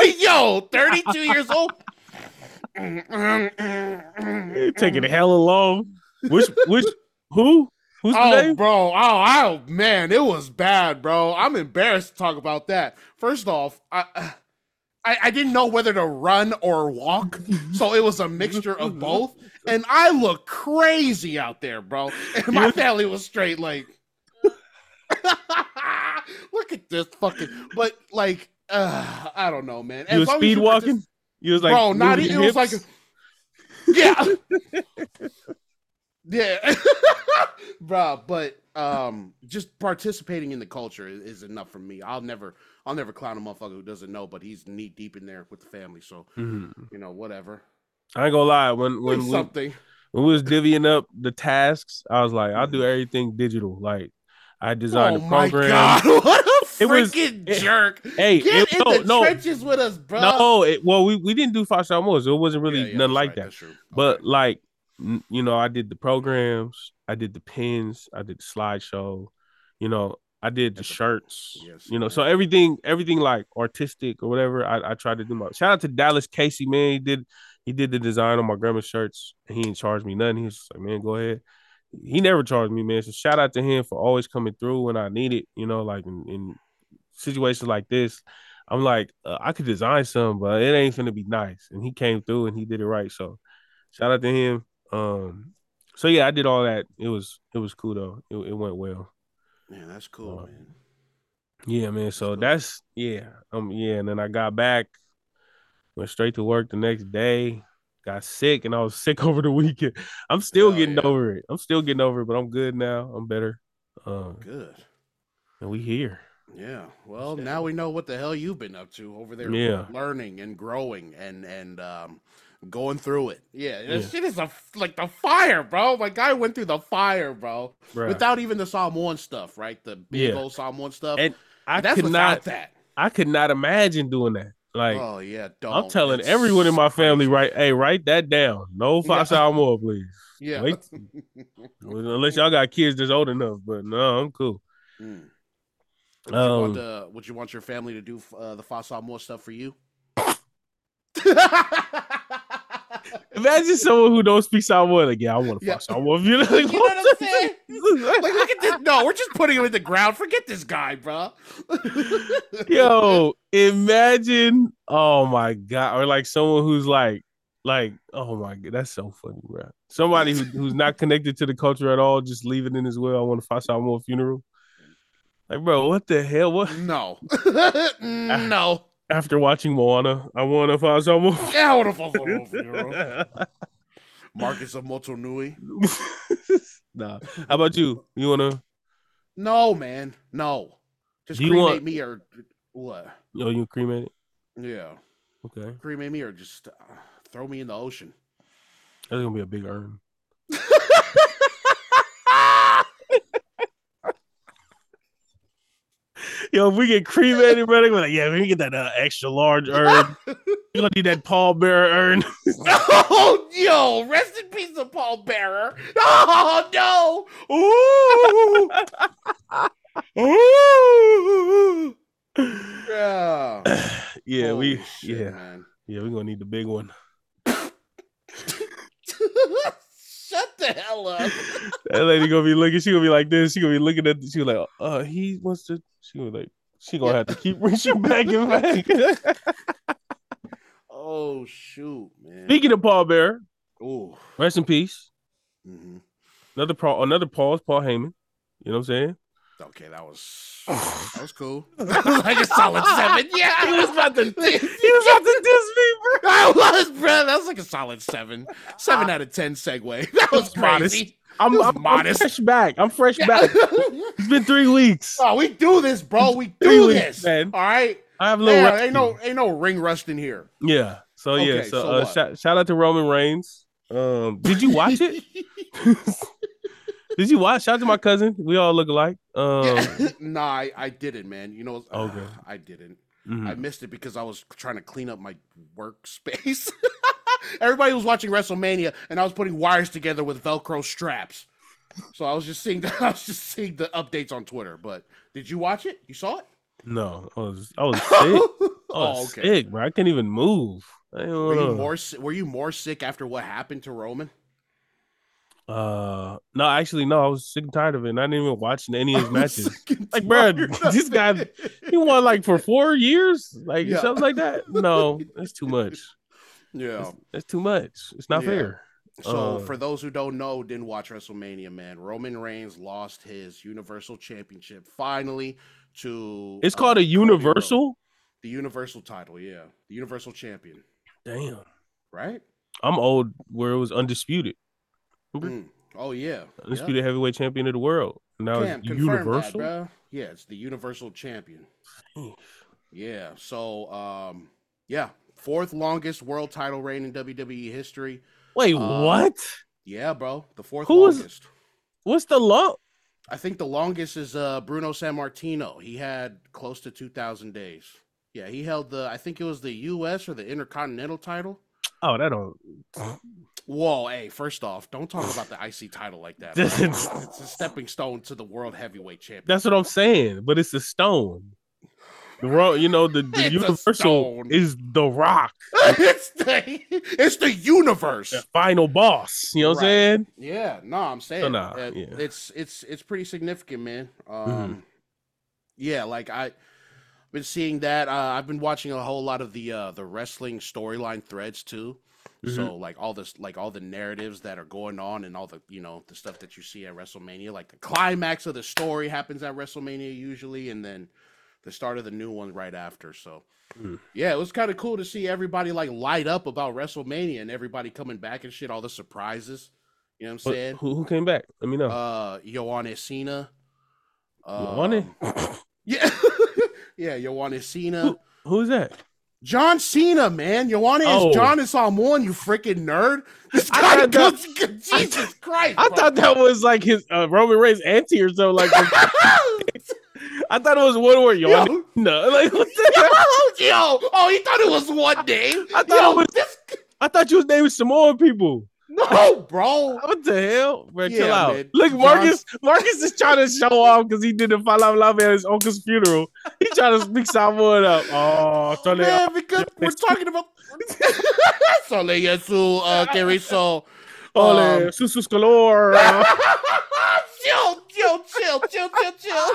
32 years old.
taking hella long which who's the
Oh,
name
bro. Oh, man, it was bad, bro. I'm embarrassed to talk about that. First off, I didn't know whether to run or walk, so it was a mixture of both. And I looked crazy out there, bro. And my family was straight like, look at this fucking. But like, I don't know, man.
You was speed walking. You was like,
bro, not even. It was like, yeah, yeah, bro. But just participating in the culture is enough for me. I'll never clown a motherfucker who doesn't know, but he's knee deep in there with the family. So you know, whatever.
I ain't gonna lie. When we was divvying up the tasks, I was like, I'll do everything digital. Like I designed the program.
My God, what a freaking jerk!
Hey,
get in the trenches with us, bro.
No, we didn't do 5 more, so it wasn't really nothing like that. But like, you know, I did the programs, I did the pins, I did the slideshow, you know, I did the shirts, you know, so everything like artistic or whatever. I tried to do my. Shout out to Dallas Casey, man. He did the design on my grandma's shirts, and he didn't charge me nothing. He was just like, man, go ahead. He never charged me, man. So shout out to him for always coming through when I need it. You know, like in situations like this, I'm like, I could design something, but it ain't finna be nice. And he came through and he did it right. So shout out to him. So yeah, I did all that. It was cool though. It went well.
Man, that's cool, man.
Yeah, man. So that's yeah. And then I got back, went straight to work the next day. Got sick, and I was sick over the weekend. I'm still getting over it. But I'm good now. I'm better.
Good.
And we here.
Yeah. Well, now we know what the hell you've been up to over there, learning and growing and going through it. Yeah, this shit is like the fire, bro. My guy went through the fire, bro. Without even the Samoan stuff, right? The big old Samoan stuff.
And I could not imagine doing that. Like,
oh yeah,
I'm telling everyone in my family, write that down. No 5 more, please.
Yeah.
Wait. Unless y'all got kids that's old enough, but no, I'm cool.
Would you want your family to do the 5 more stuff for you?
Imagine someone who don't speak Samoan. Like, I want to fuck Samoan. You know what
I'm saying? Like, look at this. No, we're just putting him in the ground. Forget this guy, bro.
Yo, imagine. Oh my God. Or like someone who's like, oh my God, that's so funny, bro. Somebody who's not connected to the culture at all, just leave it in as well. I want to find Samoan funeral. Like, bro, what the hell? What?
No. No.
After watching Moana, I want to find Samoan.
Yeah, I want to find Samoan funeral. Marcus of Motunui.
Nah. How about you? You want to?
No, man. No. Just cremate me or what?
Oh, you cremate it?
Yeah.
Okay.
Cremate me or just throw me in the ocean.
That's going to be a big urn. Yo, if we get cremated, brother, we're like, yeah, we can get that extra large urn. You're gonna need that pallbearer urn.
Oh, yo, rest in peace, the pallbearer. Oh no! Ooh,
yeah,
holy shit, man.
Yeah, we're gonna need the big one.
Shut the hell up.
That lady gonna be looking. She gonna be like this. She gonna be looking at. She like, he wants to. She gonna like. She gonna have to keep reaching back and back.
Oh shoot, man.
Speaking of pallbearer,
rest
in peace.
Mm-hmm.
Another Paul Heyman. You know what I'm saying?
Okay, that was cool. Like a solid 7. Yeah,
he was about to diss me, bro.
I was, bro. That was like a solid 7. 7 out of 10 segue. That was crazy.
I'm fresh back. It's been 3 weeks.
Oh, we do this, bro. We do this,
man.
All right.
I have a little.
Ain't no ring rust in here.
Yeah. So yeah. So shout out to Roman Reigns. Did you watch it? Did you watch? Shout out to my cousin. We all look alike.
Nah, I didn't, man. You know,
okay.
I didn't. Mm-hmm. I missed it because I was trying to clean up my workspace. Everybody was watching WrestleMania, and I was putting wires together with Velcro straps. So I was just seeing the updates on Twitter. But did you watch it? You saw it?
No, I was sick. Sick, bro. I can't even move.
Were you more sick after what happened to Roman?
No, actually, no. I was sick and tired of it. And I didn't even watch any of his
I was
matches.
sick and
Like, bro,
tired
this
of
guy, he
it.
won like for 4 years, like
Yeah.
something like that. No, that's too much.
Yeah.
That's too much. It's not
Yeah.
fair.
So for those who don't know, didn't watch WrestleMania, man, Roman Reigns lost his Universal Championship finally to
It's called a
Cody Rhodes.
universal.
The Universal title, yeah. The Universal Champion.
Damn,
Right?
I'm old. Where it was undisputed. Remember?
Mm. Oh yeah. Yeah.
Undisputed heavyweight champion of the world. Now it's
Cam, confirm that,
universal.
bro. Yeah, it's the Universal Champion.
Hmm.
Yeah. So yeah, fourth longest world title reign in WWE history.
Wait,
Um
what?
yeah, bro. The fourth
Who was?
longest.
What's the law?
I think the longest is Bruno Sammartino. He had close to 2,000 days. Yeah, he held I think it was the US or the Intercontinental title.
Oh, that don't.
Whoa, hey, first off, don't talk about the IC title like that, bro. It's a stepping stone to the World Heavyweight Championship.
That's what I'm saying. But it's a stone. The the universal is the Rock.
It's the universe.
The final boss. You know what I'm saying?
Yeah, no, I'm saying
So yeah.
It's pretty significant, man. Yeah, like I've been seeing that. I've been watching a whole lot of the wrestling storyline threads too. So like all the narratives that are going on and all the the stuff that you see at WrestleMania, like the climax of the story happens at WrestleMania usually, and then the start of the new one right after. So yeah, it was kind of cool to see everybody like light up about WrestleMania and everybody coming back and shit, all the surprises. You know what I'm saying?
Who came back? Let me know.
Yoenis Cena.
Yoenis?
Yeah. Yeah, Yoenis Cena.
Who's that?
John Cena, man. Yoenis is John and Samoan, you freaking nerd. This guy goes, Jesus Christ.
I thought that was like his Roman Reigns auntie or something like that. I thought it was one word. No, like what the
hell? Oh, he thought it was one name.
I thought you was naming Samoan people.
No, bro.
What the hell? Bro, chill out. Man. Look, Marcus is trying to show off because he did the Falafel at his uncle's funeral. He trying to speak Samoan up. Oh,
man, because we're talking about Sole Yesu, Keriso.
Ole, Susus Galore.
Chill.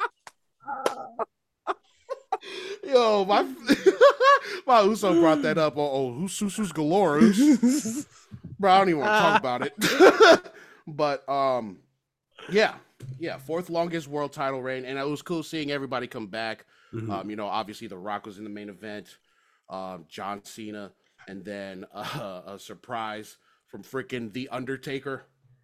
Yo, my Uso brought that up. Who's Susus Galore? Bro, I don't even want to talk about it. But yeah, fourth longest world title reign, and it was cool seeing everybody come back. Obviously The Rock was in the main event, John Cena, and then a surprise from freaking The Undertaker.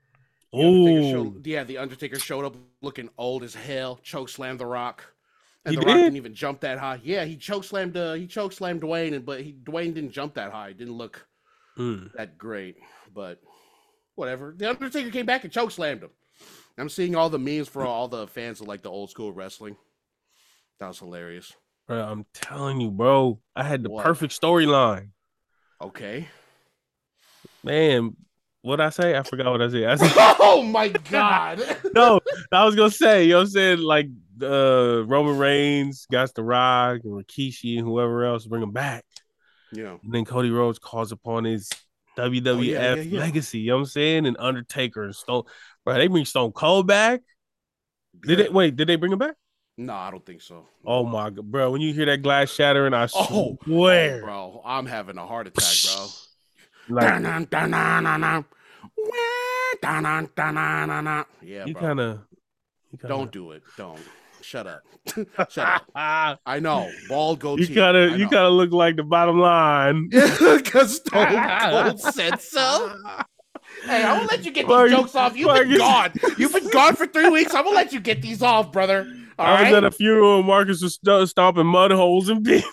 The Undertaker showed up looking old as hell, chokeslammed The Rock. And Rock didn't even jump that high. Yeah, he chokeslammed Dwayne, but Dwayne didn't jump that high. It didn't look that great, but whatever. The Undertaker came back and chokeslammed him. I'm seeing all the memes for all the fans of like the old school wrestling. That was hilarious.
Bro, I'm telling you, bro. I had the perfect storyline.
Okay.
Man, what'd I say? I forgot what I said.
Oh my God.
No, I was gonna say, you know what I'm saying? Like Roman Reigns got The Rock and Rikishi and whoever else bring him back.
Yeah.
And then Cody Rhodes calls upon his WWF legacy, you know what I'm saying? And Undertaker and Stone. Bro, they bring Stone Cold back. Did they bring him back?
No, I don't think so.
Oh my God, bro. When you hear that glass shattering, I swear.
Bro, I'm having a heart attack, bro.
Like,
yeah,
you
bro.
kind of
don't do it. Don't. Shut up. Shut up. I know. Bald goatee.
You kind of look like the bottom line.
Because Stone Cold said so. Hey, I'm gonna let you get these jokes off. You've been gone. You've been gone for 3 weeks. I'm gonna let you get these off, brother.
I was at a funeral and Marcus was stomping mud holes and people.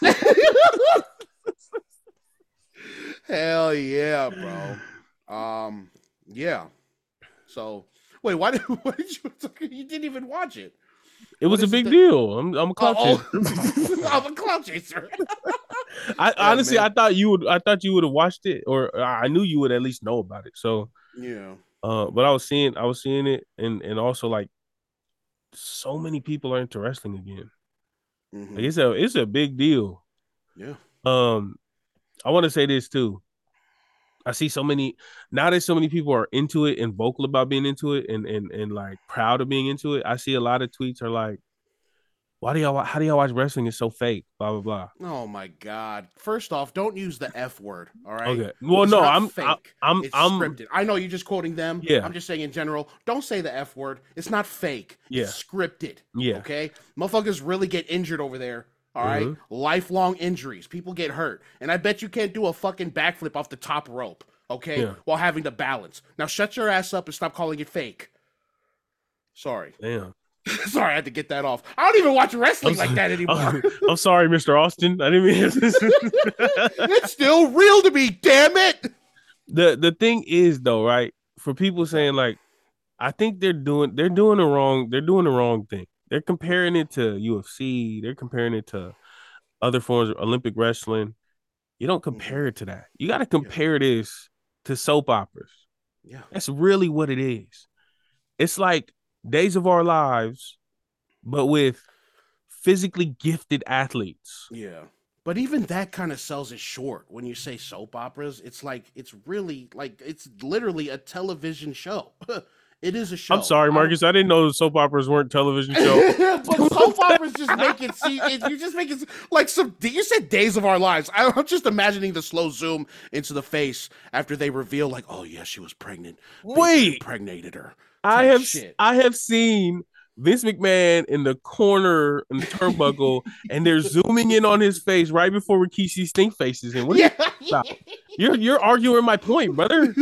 Hell yeah, bro. Yeah. So wait, why did you didn't even watch it?
It was a big deal. I'm a clout chaser.
I'm a clout chaser.
Honestly, I thought you would have watched it, or I knew you would at least know about it. So
yeah.
But I was seeing it, and also like so many people are into wrestling again. Like, it's a big deal.
Yeah.
I want to say this too. I see so many now that so many people are into it and vocal about being into it and like proud of being into it. I see a lot of tweets are like, why do y'all how do y'all watch wrestling? It's so fake, blah blah blah.
Oh my God. First off, don't use the F word, all right?
Okay. Well,
It's
no,
not fake. It's
I'm
scripted. I know you're just quoting them.
yeah,
I'm just saying in general, don't say the F word. It's not fake.
yeah,
It's scripted.
yeah.
Okay? Motherfuckers really get injured over there. All right?
Mm-hmm.
Lifelong injuries. People get hurt. And I bet you can't do a fucking backflip off the top rope, okay?
Yeah.
While having to balance. Now shut your ass up and stop calling it fake. Sorry.
Damn.
Sorry, I had to get that off. I don't even watch wrestling like that anymore.
I'm sorry, Mr. Austin. I didn't mean
It's still real to me, damn it.
the thing is though, right? For people saying like, I think they're doing the wrong thing. They're comparing it to UFC. They're comparing it to other forms of Olympic wrestling. You don't compare it to that. You got to
Yeah.
compare this to soap operas.
Yeah.
That's really what it is. It's like Days of Our Lives, but with physically gifted athletes.
Yeah. But even that kind of sells it short when you say soap operas. It's like, it's really like, it's literally a television show. It is a
I'm
show.
sorry, Marcus. I didn't know soap operas weren't television shows.
But soap operas just make it see. You just make it like some. You said Days of Our Lives. I'm just imagining the slow zoom into the face after they reveal, like, oh yeah, she was pregnant. Baker
Wait,
impregnated her.
I
Type
have
shit.
I have seen Vince McMahon in the corner in the turnbuckle, and they're zooming in on his face right before Rikishi stink faces. And what are you
Yeah.
talking about? You're arguing my point, brother.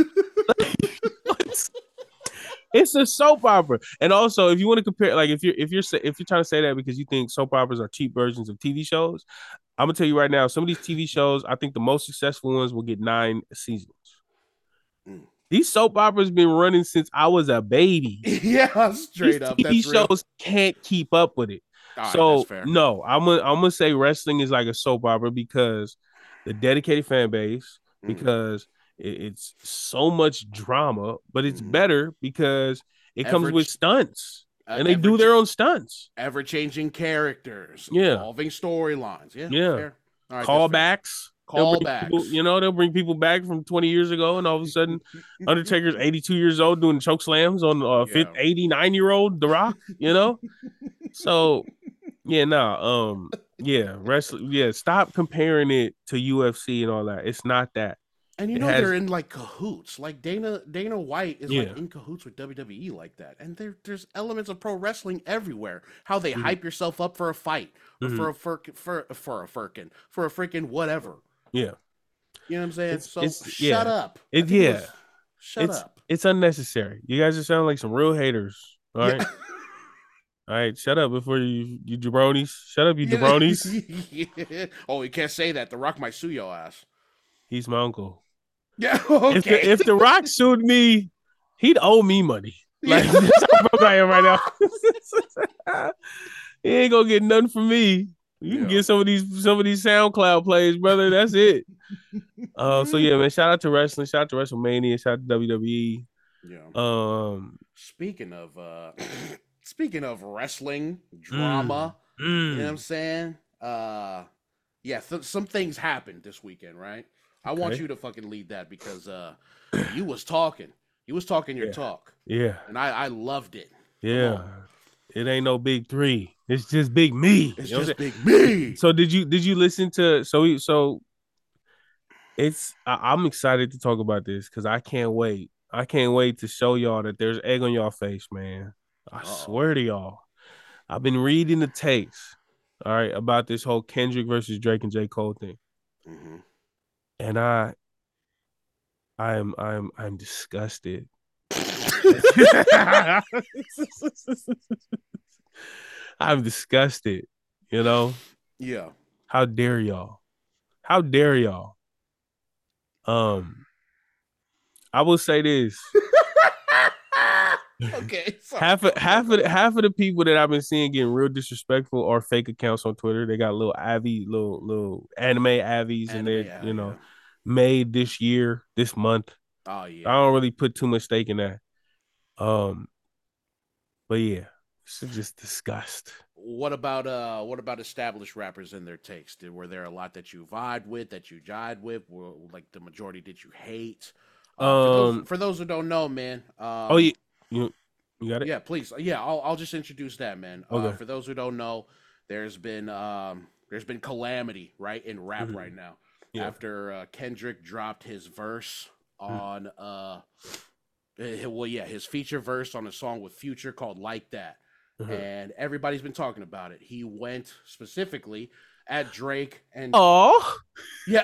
It's a soap opera. And also, if you want to compare, like if you're trying to say that because you think soap operas are cheap versions of TV shows, I'm gonna tell you right now, some of these TV shows, I think the most successful ones will get 9 seasons.
Mm.
These soap operas been running since I was a baby.
Yeah,
These
straight up.
TV
That's real.
shows can't keep up with it.
All right, that's
So
fair.
no, I'm gonna say wrestling is like a soap opera because the dedicated fan base,
Mm.
because it's so much drama, but it's
Mm.
better because it comes
Ever,
with stunts and they
ever,
do their own stunts.
ever changing characters,
Yeah,
evolving storylines. Yeah,
yeah.
fair. All right, that's fair.
Callbacks. They'll bring people,
Callbacks.
they'll bring people back from 20 years ago, and all of a sudden, Undertaker's 82 years old doing choke slams on
Yeah.
89-year-old The Rock. So yeah, yeah, wrestling. Yeah, stop comparing it to UFC and all that. It's not that.
And you
It
know they're
has,
in like cahoots. Like Dana White is like
yeah,
in cahoots with WWE like that. And there's elements of pro wrestling everywhere. How they
mhm,
hype yourself up for a fight or
mhm,
for a freaking whatever.
yeah.
You know what I'm saying? So shut
Yeah,
up. I
it
think it
yeah.
was shut
It's
up.
it's unnecessary. You guys are sounding like some real haters. All
Yeah.
right, all right. Shut up before you jabronis. Shut up, you
Yeah.
jabronis.
Yeah. Oh, you can't say that. The Rock might sue your ass.
He's my uncle.
Yeah.
If
Okay.
the Rock sued me, he'd owe me money. Like
Yeah.
that's how broke I am right now. He ain't gonna get nothing from me. You can
Yeah.
get some of these SoundCloud plays, brother. That's it. So yeah, man. Shout out to wrestling. Shout out to WrestleMania. Shout out to WWE.
Yeah.
Um,
Speaking of speaking of wrestling
mm,
drama, you know what I'm
mm,
saying? Yeah, some things happened this weekend, right? I want
okay.
you to fucking lead that because you was talking. You was talking your
Yeah.
talk.
Yeah.
And I loved it. Come
Yeah.
on.
It ain't no big three. It's just big me.
It's
You know what
just
I'm
big
saying?
me.
So did you listen to I'm excited to talk about this because I can't wait. I can't wait to show y'all that there's egg on y'all face, man. I
Uh-oh.
swear to y'all. I've been reading the tapes, all right, about this whole Kendrick versus Drake and J. Cole thing.
Mm-hmm.
And I'm disgusted. I'm disgusted. You know,
Yeah.
how dare y'all? How dare y'all? Um, I will say this.
Okay. Sorry.
half of
Go, go,
half of
go.
the, half of the people that I've been seeing getting real disrespectful are fake accounts on Twitter. They got little anime avies, and
Anime,
they're
yeah, yeah.
made this year, this month.
Oh
I
yeah.
don't really put too much stake in that. Um, but yeah, it's just disgust.
what about established rappers and their takes? Were there a lot that you vibed with, that you jived with? Were like the majority did you hate?
Um.
For those who don't know, man.
Oh yeah. You you got it.
Yeah, please. Yeah, I'll just introduce that, man.
Okay.
For those who don't know, there's been calamity right in rap
Mhm.
right now
Yeah.
after Kendrick dropped his verse
Mhm.
on well yeah his feature verse on a song with Future called Like That,
Uh-huh.
and everybody's been talking about it. He went specifically at Drake and
Oh.
yeah.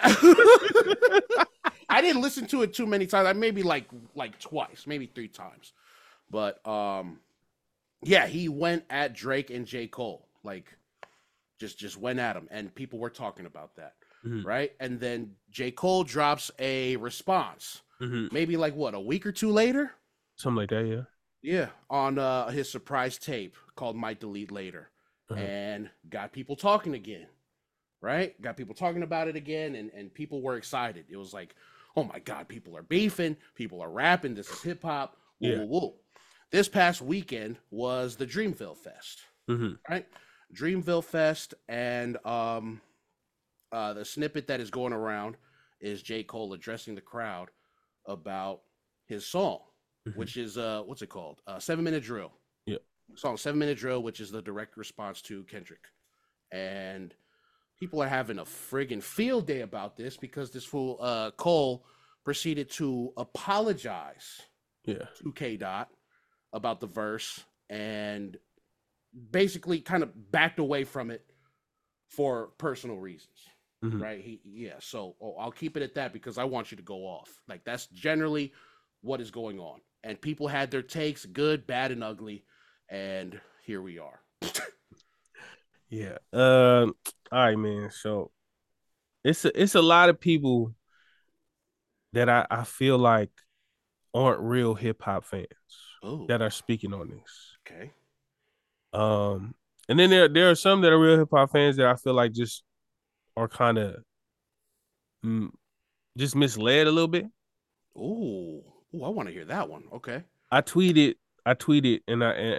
I didn't listen to it too many times. I maybe like twice, maybe three times. But yeah, he went at Drake and J. Cole. Like just went at him and people were talking about that.
Mhm.
Right? And then J. Cole drops a response.
Mhm.
Maybe like what, a week or two later?
Something like that. Yeah.
Yeah, on his surprise tape called Might Delete Later.
Uh-huh.
And got people talking again. Right? Got people talking about it again, and people were excited. It was like, oh my God, people are beefing, people are rapping, this is hip hop. Woo,
Yeah.
woo, woo. This past weekend was the Dreamville Fest,
Mhm.
right? Dreamville Fest, and the snippet that is going around is J. Cole addressing the crowd about his song,
Mhm.
which is what's it called? 7 Minute Drill.
Yeah.
Song 7 Minute Drill, which is the direct response to Kendrick. And people are having a friggin' field day about this because this fool Cole proceeded to apologize
Yeah.
to K Dot about the verse and basically kind of backed away from it for personal reasons.
Mhm.
Right? So I'll keep it at that because I want you to go off. Like that's generally what is going on. And people had their takes, good, bad, and ugly, and here we are.
Yeah. All right, man. So it's a lot of people that I feel like aren't real hip hop fans
Oh,
that are speaking on this.
okay.
Um, and then there are some that are real hip hop fans that I feel like just are kind of mm, just misled a little bit.
Ooh, ooh, I want to hear that one. Okay.
I tweeted, and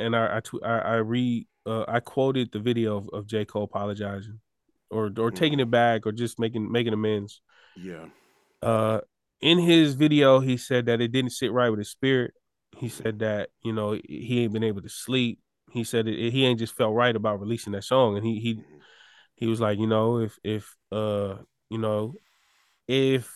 I quoted the video of J. Cole apologizing or taking
Mm,
it back or just making amends.
yeah.
Uh, in his video, he said that it didn't sit right with his spirit. He
Mhm,
said that he ain't been able to sleep. He said he ain't just felt right about releasing that song, and
mhm,
he was like, you know if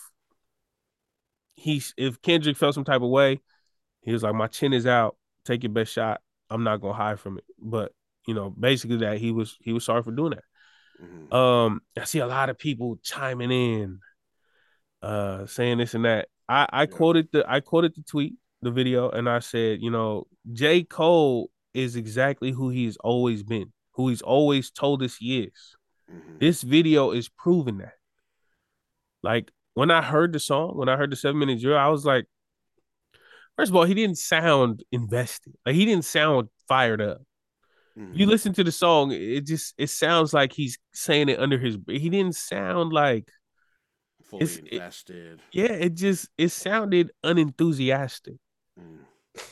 if Kendrick felt some type of way, he was like, my chin is out. Take your best shot. I'm not gonna hide from it. But basically that he was sorry for doing that.
mhm.
I see a lot of people chiming in, saying this and that.
Yeah.
I quoted the tweet, the video, and I said, J. Cole is exactly who he's always been, who he's always told us he is.
Mhm,
This video is proving that. Like when I heard the song, when I heard the 7 minute drill, I was like, first of all, he didn't sound invested. Like he didn't sound fired up. You
mhm.
listen to the song, it sounds like he's saying it under his. He didn't sound like
Fully invested.
yeah. It sounded unenthusiastic.
Mm,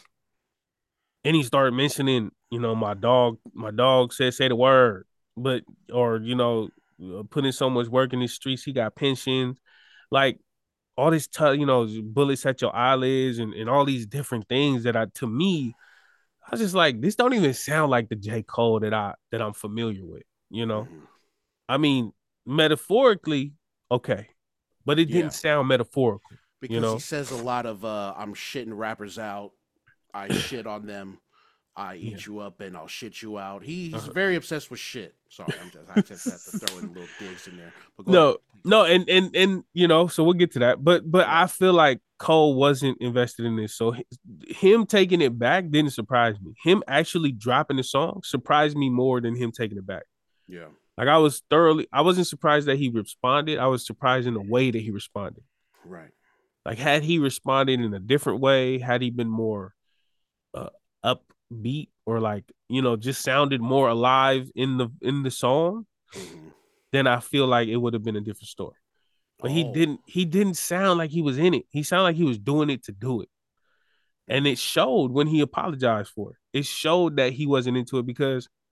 And he started mentioning, my dog said say the word, but or putting so much work in the streets, he got pensions, like all this, bullets at your eyelids and all these different things that to me, I was just like, this don't even sound like the J. Cole that I'm familiar with.
mhm.
I mean, metaphorically, okay, but it didn't
Yeah,
sound metaphorical. You
because he
know,
says a lot of I'm shitting rappers out. I shit on them. I
yeah.
eat you up and I'll shit you out. He's
Uh-huh.
very obsessed with shit. Sorry, I just have to throw in little digs in there. But go ahead,
No,
please.
no, and so we'll get to that. But
Yeah.
I feel like Cole wasn't invested in this, so him taking it back didn't surprise me. Him actually dropping the song surprised me more than him taking it back.
Yeah.
Like I wasn't surprised that he responded. I was surprised in the way that he responded.
Right.
Like had he responded in a different way, had he been more uh, upbeat or like just sounded more alive in the song,
Hmm.
then I feel like it would have been a different story. But he
Oh.
didn't he didn't sound like he was in it. He sounded like he was doing it to do it. And
Mm-hmm.
it showed when he apologized for it. It showed that he wasn't into it because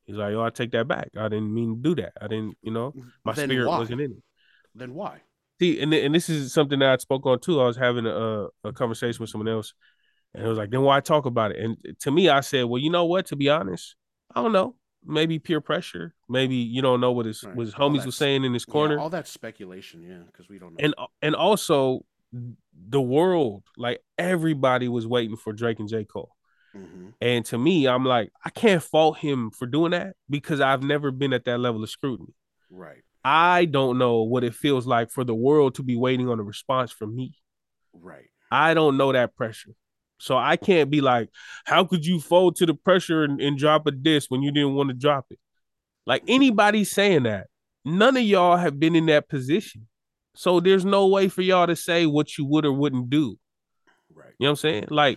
He's like, "Yo, I take that back. I didn't mean to do that. I didn't, my
Then
spirit
why?
wasn't in it."
Then why?
See, and this is something that I spoke on too. I was having a conversation with someone else, and it was like, "Then why talk about it?" And to me, I said, "Well, you know what? To be honest, I don't know. Maybe peer pressure. Maybe you don't know
Right.
what his
All
homies was
that's
saying in his
yeah,
corner,
all that speculation, yeah, because we don't know.
and also the world, like everybody was waiting for Drake and J. Cole."
Mm-hmm.
And to me, I'm like, I can't fault him for doing that because I've never been at that level of scrutiny.
Right.
I don't know what it feels like for the world to be waiting on a response from me.
Right.
I don't know that pressure. So I can't be like, how could you fold to the pressure and drop a diss when you didn't want to drop it? Like anybody saying that, none of y'all have been in that position. So there's no way for y'all to say what you would or wouldn't do.
Right.
You know what I'm saying? Like,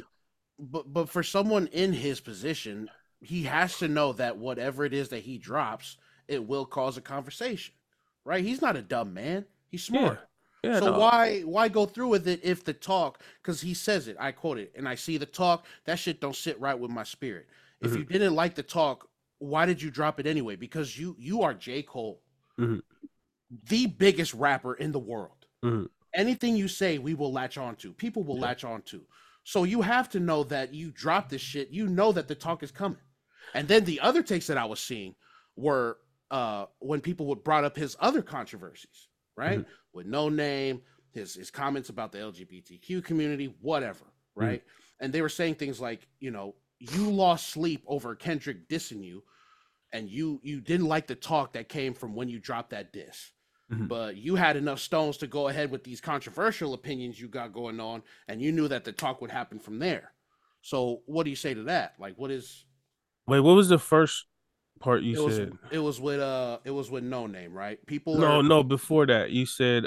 But for someone in his position, he has to know that whatever it is that he drops, it will cause a conversation. Right? He's not a dumb man. He's
yeah.
smart.
Yeah,
So
no.
why go through with it if the talk, because he says it, I quote it, and I see the talk, that shit don't sit right with my spirit. If
Mm-hmm.
you didn't like the talk, why did you drop it anyway? Because you are J. Cole,
Mm-hmm.
the biggest rapper in the world.
Mm-hmm.
Anything you say, we will latch on to. People will
Yeah.
latch on to. So you have to know that you drop this shit. You know that the talk is coming. And then the other takes that I was seeing were when people would brought up his other controversies,
Mm-hmm.
right? With No Name, his comments about the LGBTQ community, whatever,
Mm-hmm.
right? And they were saying things like, you lost sleep over Kendrick dissing you, and you didn't like the talk that came from when you dropped that diss,
Mm-hmm.
but you had enough stones to go ahead with these controversial opinions you got going on, and you knew that the talk would happen from there. So what do you say to that? Like, what is
Wait, what was the first part you
it was
said?
it was with No Name, right? People
No,
are
no, before that. You said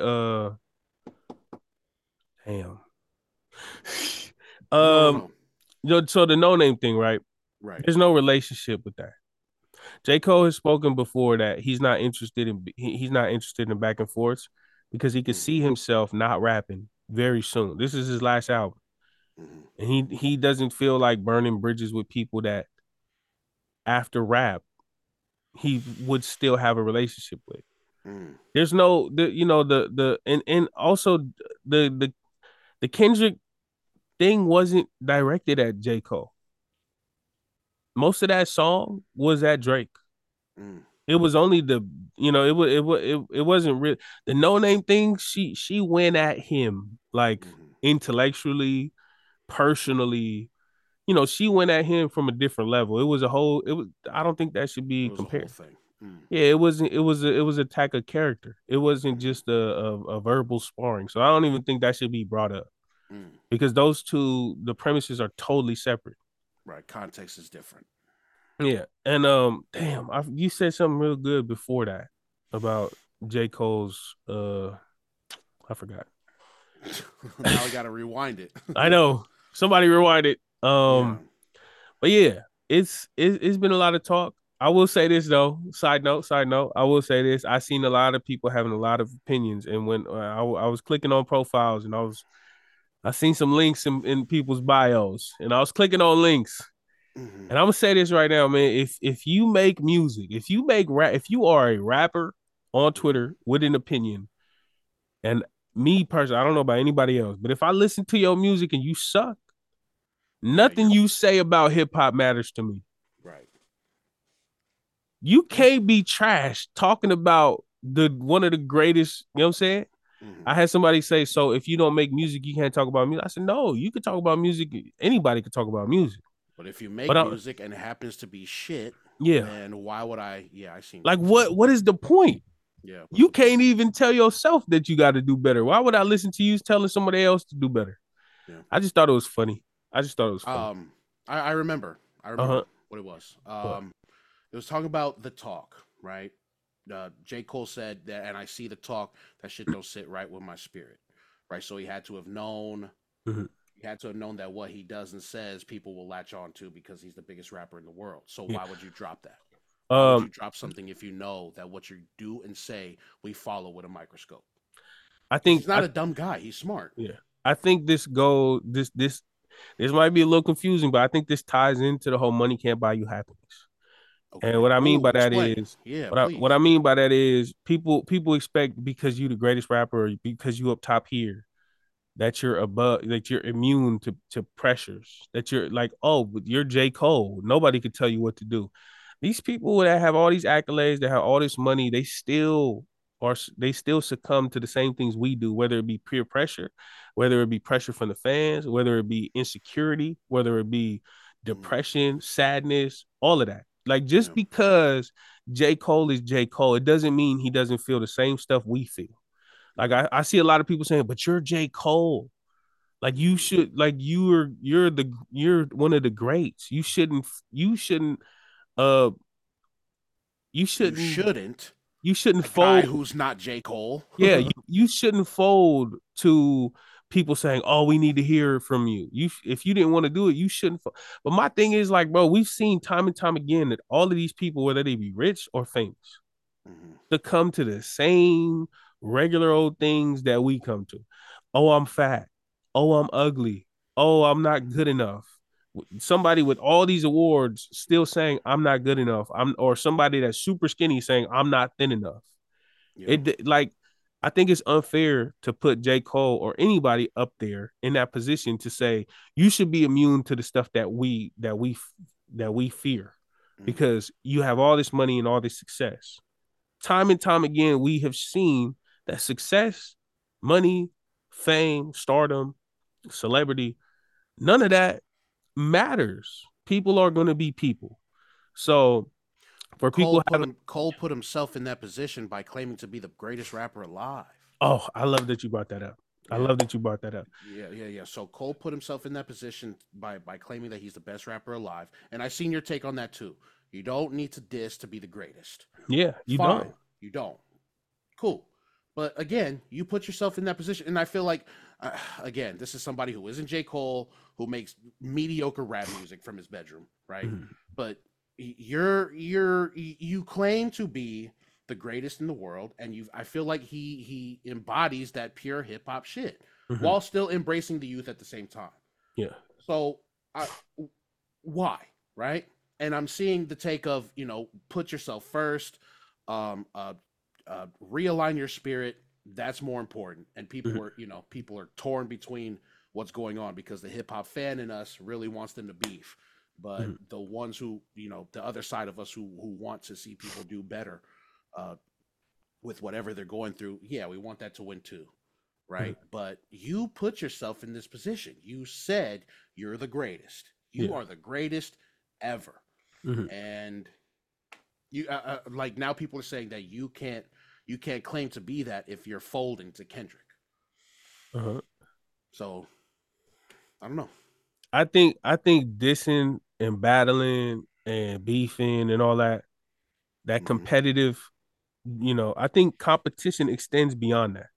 damn.
no,
um
no,
so the no name thing, right?
right.
There's no relationship with that. J. Cole has spoken before that he's not interested in back and forths because he could see
Mm-hmm,
himself not rapping very soon. This is his last album.
mm-hmm,
And he doesn't feel like burning bridges with people that after rap he would still have a relationship with.
mm-hmm.
There's no the and also the the Kendrick thing wasn't directed at J. Cole. Most of that song was at Drake.
Mm-hmm.
It was only the it wasn't real. The no name thing, she went at him like
Mm-hmm.
intellectually, personally. She went at him from a different level. It was I don't think that should
It
be
was a whole
compared.
thing. Mm-hmm.
Yeah, it was attack of character. It wasn't just a verbal sparring. So I don't even think that should be brought up
Mm-hmm.
because those two the premises are totally separate.
Right, context is different.
Yeah, and damn, you said something real good before that about J. Cole's. I forgot.
Now we got to rewind it.
I know somebody rewind it.
Yeah.
But yeah, it's been a lot of talk. I will say this though. Side note. I will say this. I seen a lot of people having a lot of opinions, and when I was clicking on profiles, and I seen some links in people's bios, and I was clicking on links.
Mm-hmm.
And I'm gonna say this right now, man. If you make music, if you are a rapper on Twitter with an opinion, and me personally, I don't know about anybody else, but if I listen to your music and you suck,
Yeah,
nothing
you're
you say about hip hop matters to me.
right.
You can't be trash talking about the one of the greatest, you know what I'm saying?
Mm-hmm.
I had somebody say, so if you don't make music, you can't talk about music. I said, no, you can talk about music. Anybody can talk about music.
But if you
But
make music and it happens to be shit,
yeah,
then why would I? Yeah, I seen
like
that too.
what is the point?
Yeah, what's
You
the point?
can't even tell yourself that you got to do better. Why would I listen to you telling somebody else to do better?
Yeah.
I just thought it was funny. I just thought it was funny.
I remember. I
Uh huh.
remember what it was.
What?
It was talking about the talk, right? J. Cole said that, and I see the talk. That shit don't sit right with my spirit, right? So he had to have known.
Mm-hmm.
He had to have known that what he does and says, people will latch on to because he's the biggest rapper in the world. So
Yeah.
why would you drop that? Why would you
Um,
drop something if you know that what you do and say we follow with a microscope?
I
Because
think
he's not a dumb guy. He's smart.
yeah. I think this might be a little confusing, but I think this ties into the whole money can't buy you happiness.
Okay.
And what I mean
Ooh,
by that
explain.
is
Yeah,
what I
please.
mean by that is people expect because you the greatest rapper or because you up top here that you're above, that you're immune to pressures, that you're like, oh, but you're J. Cole. Nobody could tell you what to do. These people that have all these accolades, that have all this money, they still succumb to the same things we do, whether it be peer pressure, whether it be pressure from the fans, whether it be insecurity, whether it be
Mm,
depression, sadness, all of that. Like
yeah.
just because J. Cole is J. Cole, it doesn't mean he doesn't feel the same stuff we feel. Like
Mm,
I see a lot of people saying, but you're J. Cole. Like you
mm.
should like you're one of the greats. You shouldn't uh you
You
shouldn't
shouldn't.
you shouldn't
A guy
fold.
who's not J. Cole.
Yeah, you shouldn't fold to people saying, "Oh, we need to hear from you." If you didn't want to do it, you shouldn't. But my thing is like, bro, we've seen time and time again that all of these people, whether they be rich or famous,
Mhm.
to come to the same regular old things that we come to. Oh, I'm fat. Oh, I'm ugly. Oh, I'm not good enough. Somebody with all these awards still saying I'm not good enough. Or somebody that's super skinny saying I'm not thin enough.
Yeah.
It like I think it's unfair to put J. Cole or anybody up there in that position to say you should be immune to the stuff that we fear
Mm.
because you have all this money and all this success. Time and time again, we have seen that success, money, fame, stardom, celebrity, none of that matters. People are going to be people. So for people having,
Cole put himself in that position by claiming to be the greatest rapper alive.
oh, I love that you brought that up. I
Yeah.
love that you brought that up.
Yeah. So Cole put himself in that position by claiming that he's the best rapper alive. And I seen your take on that too. You don't need to diss to be the greatest.
Yeah, you
Fine.
don't.
You don't. Cool. But again, you put yourself in that position, and I feel like, again, this is somebody who isn't J. Cole, who makes mediocre rap music from his bedroom, right?
Mhm.
But you claim to be the greatest in the world, and I feel like he embodies that pure hip hop shit
Mhm.
while still embracing the youth at the same time.
Yeah.
So, I, why, right? And I'm seeing the take of put yourself first, um, uh, realign your spirit. That's more important. And
Mhm.
people are torn between what's going on because the hip hop fan in us really wants them to beef, but
Mhm.
the ones who the other side of us who want to see people do better, uh, with whatever they're going through, yeah, we want that to win too,
Mhm.
right? But you put yourself in this position. You said you're the greatest. You
Yeah.
are the greatest ever,
Mhm.
and you like now people are saying that you can't claim to be that if you're folding to Kendrick.
Uh-huh.
So I don't know.
I think dissing and battling and beefing and all that
Mm-hmm.
competitive, I think competition extends beyond that.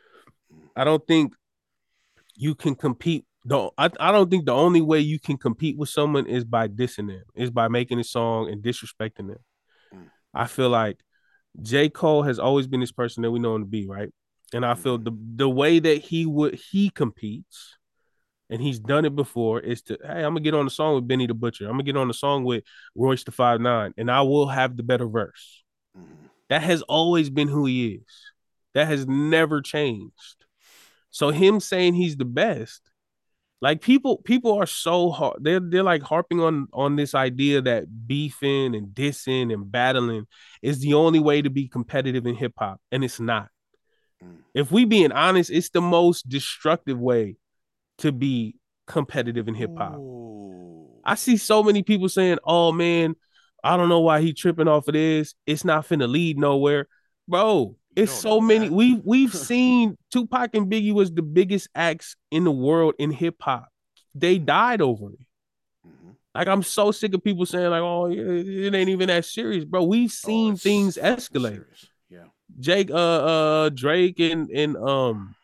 I don't think you can compete. I don't think the only way you can compete with someone is by dissing them, is by making a song and disrespecting them.
Mm-hmm.
I feel like J. Cole has always been this person that we know him to be, right? And I feel
Mm-hmm.
the way that he competes, and he's done it before, is to, hey, I'm gonna get on the song with Benny the Butcher. I'm gonna get on the song with Royce the 5'9", and I will have the better verse.
Mm-hmm.
That has always been who he is. That has never changed. So him saying he's the best, like people are so hard. They're like harping on this idea that beefing and dissing and battling is the only way to be competitive in hip hop, and it's not. If we being honest, it's the most destructive way to be competitive in hip hop.
Ooh.
I see so many people saying, "Oh man, I don't know why he tripping off of this. It's not finna lead nowhere." Bro,
You
it's
don't
so
know
many.
that.
We've seen Tupac and Biggie was the biggest acts in the world in hip hop. They died over it.
Mm-hmm.
Like I'm so sick of people saying like, "Oh, it ain't even that serious, bro." We've
Oh,
seen
it's
things
fucking
escalate.
serious. Yeah.
Drake and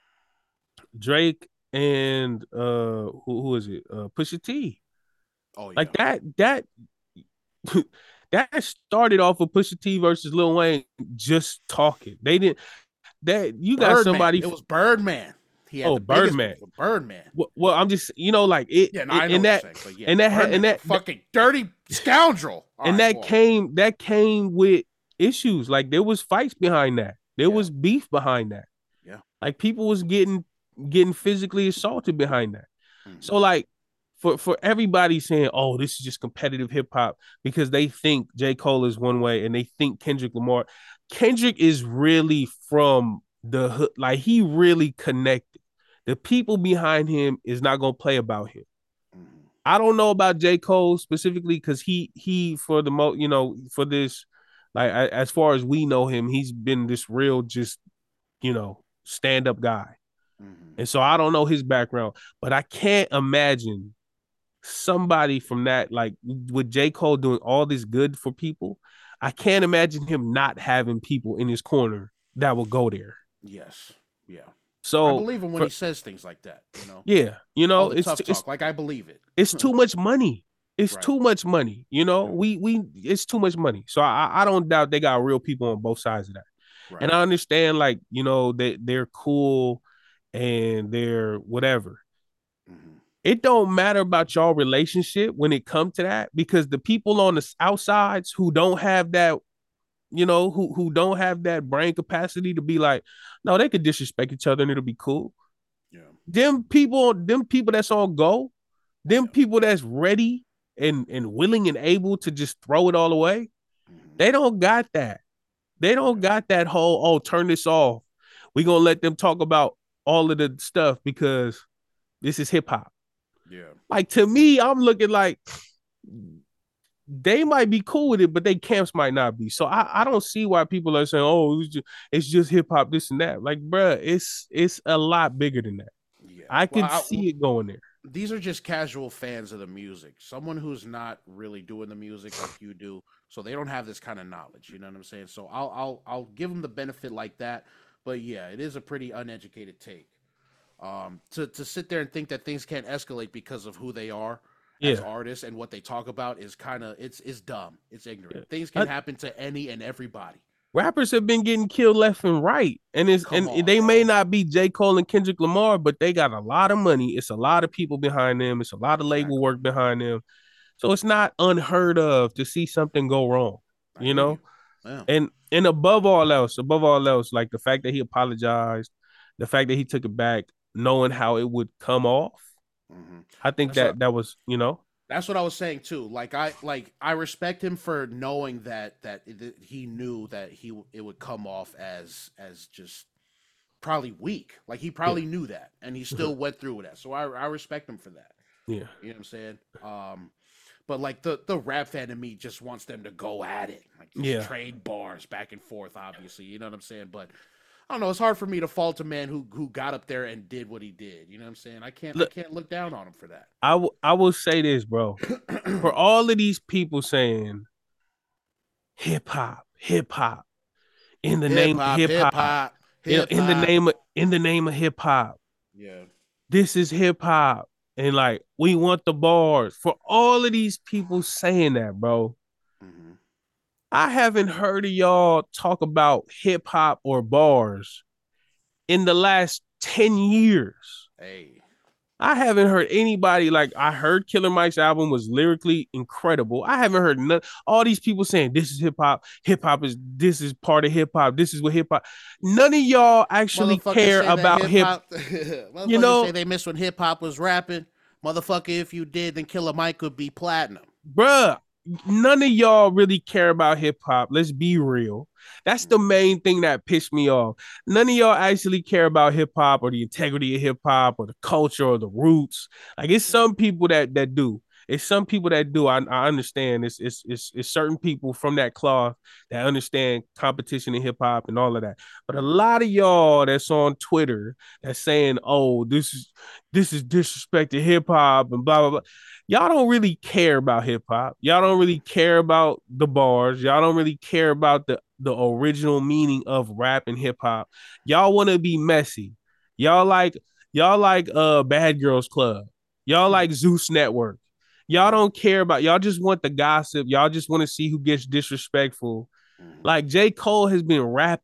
who is it? Pusha T.
Oh
Like
yeah.
that that started off of Pusha T versus Lil Wayne just talking. They didn't that you got
Birdman.
somebody.
It was Birdman. he had
Oh,
the biggest
Birdman.
beef with Birdman.
Well, I'm just, like it.
Yeah, no, I know
And
what
that,
you're saying, but yeah,
and that,
Birdman's
and
a
that,
fucking dirty scoundrel. All
and
right,
that
go on.
came with issues. Like there was fights behind that. There was beef behind that.
Yeah.
Like people was getting physically assaulted behind that.
Mm-hmm.
So like for everybody saying, "Oh, this is just competitive hip hop," because they think J. Cole is one way and they think Kendrick Lamar. Kendrick is really from the hood. Like he really connected. The people behind him is not gonna play about him.
Mm-hmm.
I don't know about J. Cole specifically because he for the for this, like as far as we know him, he's been this real just stand up guy.
Mm-hmm.
And so I don't know his background, but I can't imagine somebody from that, like with J. Cole doing all this good for people. I can't imagine him not having people in his corner that will go there.
Yes. Yeah. I
So
believe him when he says things like that.
yeah,
all the tough talk. Like I believe it.
It's too much money. It's
Right.
too much money. We it's too much money. So I don't doubt they got real people on both sides of that.
Right.
And I understand, like, they're cool and they're whatever.
Mm-hmm.
It don't matter about y'all relationship when it comes to that, because the people on the outsides who don't have that, who don't have that brain capacity to be like, no, they could disrespect each other and it'll be cool.
Yeah.
Them people that's on go, them people that's ready and willing and able to just throw it all away, they don't got that. They don't got that whole, oh, turn this off. We're going to let them talk about all of the stuff because this is hip hop.
Yeah.
Like, to me, I'm looking like they might be cool with it, but they camps might not be. So I don't see why people are saying, oh, it's just hip hop, this and that. Like, bruh, it's a lot bigger than that. Yeah. I could see it going there.
These are just casual fans of the music. Someone who's not really doing the music like you do, so they don't have this kind of knowledge. You know what I'm saying? So I'll give them the benefit like that. But yeah, it is a pretty uneducated take. To sit there and think that things can't escalate because of who they are as artists and what they talk about is kind of it's dumb. It's ignorant. Yeah. Things can happen to any and everybody.
Rappers have been getting killed left and right, and they may not be J. Cole and Kendrick Lamar, but they got a lot of money. It's a lot of people behind them. It's a lot of label work behind them. So it's not unheard of to see something go wrong, Yeah. And above all else, like the fact that he apologized, the fact that he took it back, knowing how it would come off, I think that was,
That's what I was saying too. Like I respect him for knowing that he knew that it would come off as just probably weak. Like he probably knew that, and he still went through with that. So I respect him for that.
Yeah,
you know what I'm saying. But like the rap fan in me just wants them to go at it, like trade bars back and forth. Obviously, you know what I'm saying. But I don't know. It's hard for me to fault a man who got up there and did what he did. You know what I'm saying? I can't look down on him for that.
I will say this, bro. For all of these people saying hip hop, in the name of hip hop, in the name of hip hop.
Yeah.
This is hip hop. And like, we want the bars. For all of these people saying that, bro. Mm-hmm. I haven't heard of y'all talk about hip hop or bars in the last 10 years.
Hey.
I haven't heard anybody, like, I heard Killer Mike's album was lyrically incredible. I haven't heard all these people saying this is hip hop. This is part of hip hop. This is what hip hop. None of y'all actually care about hip hop.
Say they missed when hip hop was rapping. Motherfucker, if you did, then Killer Mike could be platinum.
Bruh, none of y'all really care about hip hop. Let's be real. That's the main thing that pissed me off. None of y'all actually care about hip hop or the integrity of hip hop or the culture or the roots. Like, it's some people that do. It's some people that do. I understand. It's certain people from that cloth that understand competition in hip hop and all of that. But a lot of y'all that's on Twitter that's saying, "Oh, this is disrespect to hip hop and blah blah blah." Y'all don't really care about hip hop. Y'all don't really care about the bars. Y'all don't really care about the original meaning of rap and hip hop. Y'all want to be messy. Y'all like Bad Girls Club. Y'all like Zeus Network. Y'all don't care about, y'all just want the gossip. Y'all just want to see who gets disrespectful. Like, J. Cole has been rapping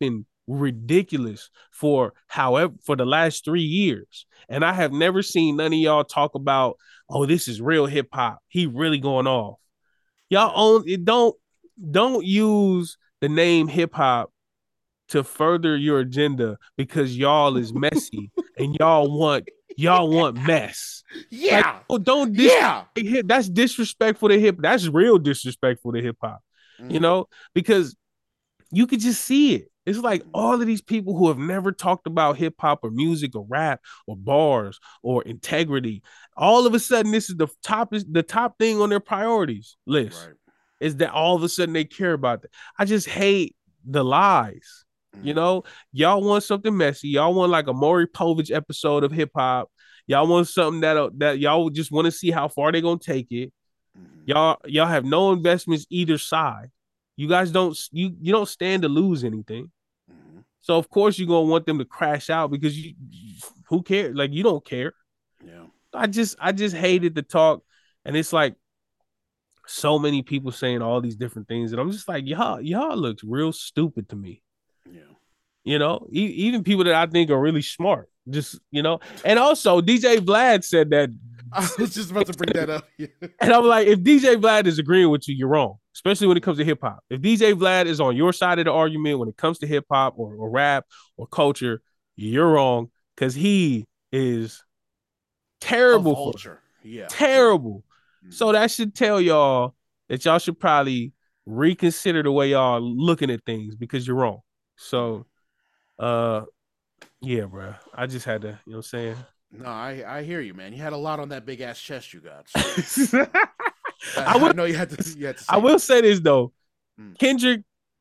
ridiculous for the last 3 years. And I have never seen none of y'all talk about, oh, this is real hip hop. He really going off. Y'all own it. Don't use the name hip hop to further your agenda because y'all is messy and y'all want mess.
Yeah.
Like, oh, don't that's disrespectful to hip. That's real disrespectful to hip hop. You know, because you could just see it. It's like all of these people who have never talked about hip hop or music or rap or bars or integrity. All of a sudden, this is the top thing on their priorities list. Right. Is that all of a sudden they care about that? I just hate the lies. You know, y'all want something messy. Y'all want like a Maury Povich episode of hip hop. Y'all want something that y'all just want to see how far they're gonna take it. Y'all have no investments either side. You guys don't don't stand to lose anything. So of course you're gonna want them to crash out because who cares? Like, you don't care.
Yeah.
I just hated the talk, and it's like so many people saying all these different things, and I'm just like, y'all looks real stupid to me.
Yeah.
You know, even people that I think are really smart, just, you know. And also DJ Vlad said that.
I was just about to bring that up.
And I'm like, if DJ Vlad is agreeing with you, you're wrong, especially when it comes to hip hop. If DJ Vlad is on your side of the argument when it comes to hip hop or rap or culture, you're wrong, because he is terrible.
A vulture. Yeah.
Terrible. So that should tell y'all that y'all should probably reconsider the way y'all looking at things, because you're wrong. So, yeah, bro. I just had to, you know what I'm saying?
No, I hear you, man. You had a lot on that big ass chest you got. So. I know you had to say
I will say this though. Kendrick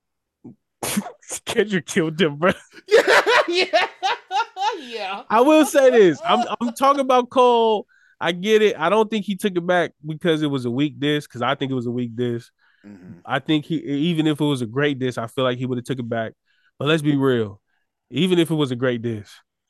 killed him, bro.
Yeah.
I will say this. I'm talking about Cole. I get it. I don't think he took it back because it was a weak diss, because I think it was a weak diss. I think even if it was a great diss, I feel like he would have took it back. But let's be real. Even if it was a great diss.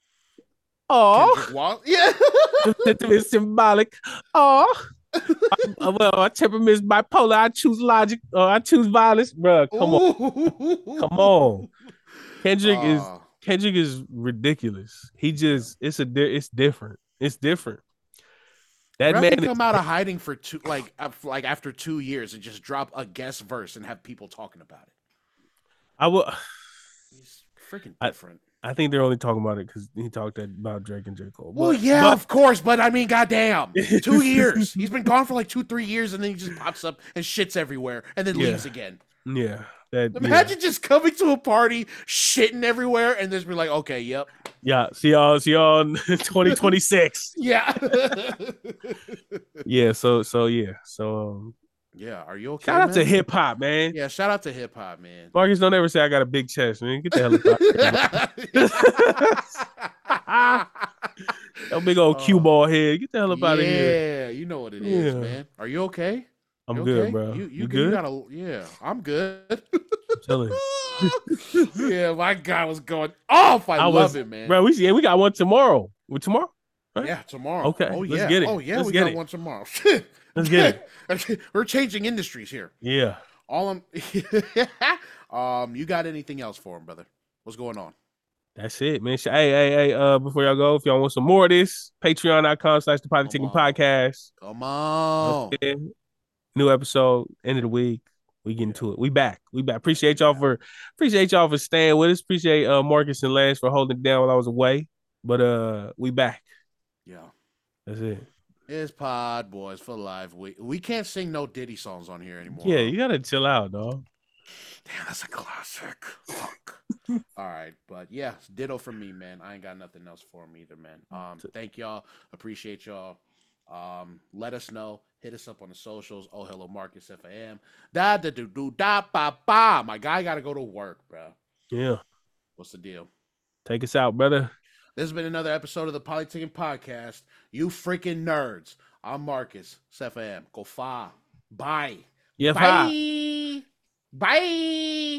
Oh. Yeah.
It's symbolic. Oh. Well, my temperament's bipolar. I choose logic, or I choose violence, bro. Come on. Kendrick is ridiculous. He just it's different. It's different.
That man come out of hiding for after 2 years and just drop a guest verse and have people talking about it.
I will.
He's freaking different.
I think they're only talking about it because he talked about Drake and J. Cole.
Well, yeah, of course, but I mean, goddamn, 2 years. He's been gone for like 2-3 years, and then he just pops up and shits everywhere, and then leaves again.
Yeah.
Imagine just coming to a party, shitting everywhere, and just be like, okay, yep.
Yeah, see y'all in 2026.
Yeah.
Yeah, so
yeah, are you okay?
Shout out to hip hop, man.
Yeah, shout out to hip hop, man.
Marcus, don't ever say I got a big chest, man. Get the hell out. That big old cue ball head. Get the hell up out of here.
Yeah, you know what it is, man. Are you okay?
I'm good, bro.
You
good?
I'm good.
I'm telling
you. Yeah, my guy was going off. I love it, man.
Bro, we got one tomorrow. Tomorrow?
Right? Yeah, tomorrow.
Okay.
Oh,
yeah. Let's get it.
Oh, yeah,
Let's
we
get
got
it.
one tomorrow.
Let's get
it. We're changing industries here.
Yeah.
You got anything else for him, brother? What's going on?
That's it, man. Hey, before y'all go, if y'all want some more of this, patreon.com/the Politicking Podcast.
Come on.
New episode, end of the week. We get into it. We back. Appreciate y'all for staying with us. Appreciate Marcus and Lance for holding it down while I was away. But we back.
Yeah.
That's it.
It's Pod Boys for life. We can't sing no Diddy songs on here anymore.
Yeah, you gotta chill out, dog.
Damn, that's a classic. Fuck. All right, but yeah, ditto from me, man. I ain't got nothing else for him either, man. Thank y'all. Appreciate y'all. Let us know. Hit us up on the socials. Oh, hello, Marcus FAM. My guy got to go to work, bro.
Yeah.
What's the deal?
Take us out, brother.
This has been another episode of the Politicking Podcast. You freaking nerds. I'm Marcus FAM. Go far. Bye.
Yeah.
Bye. Bye.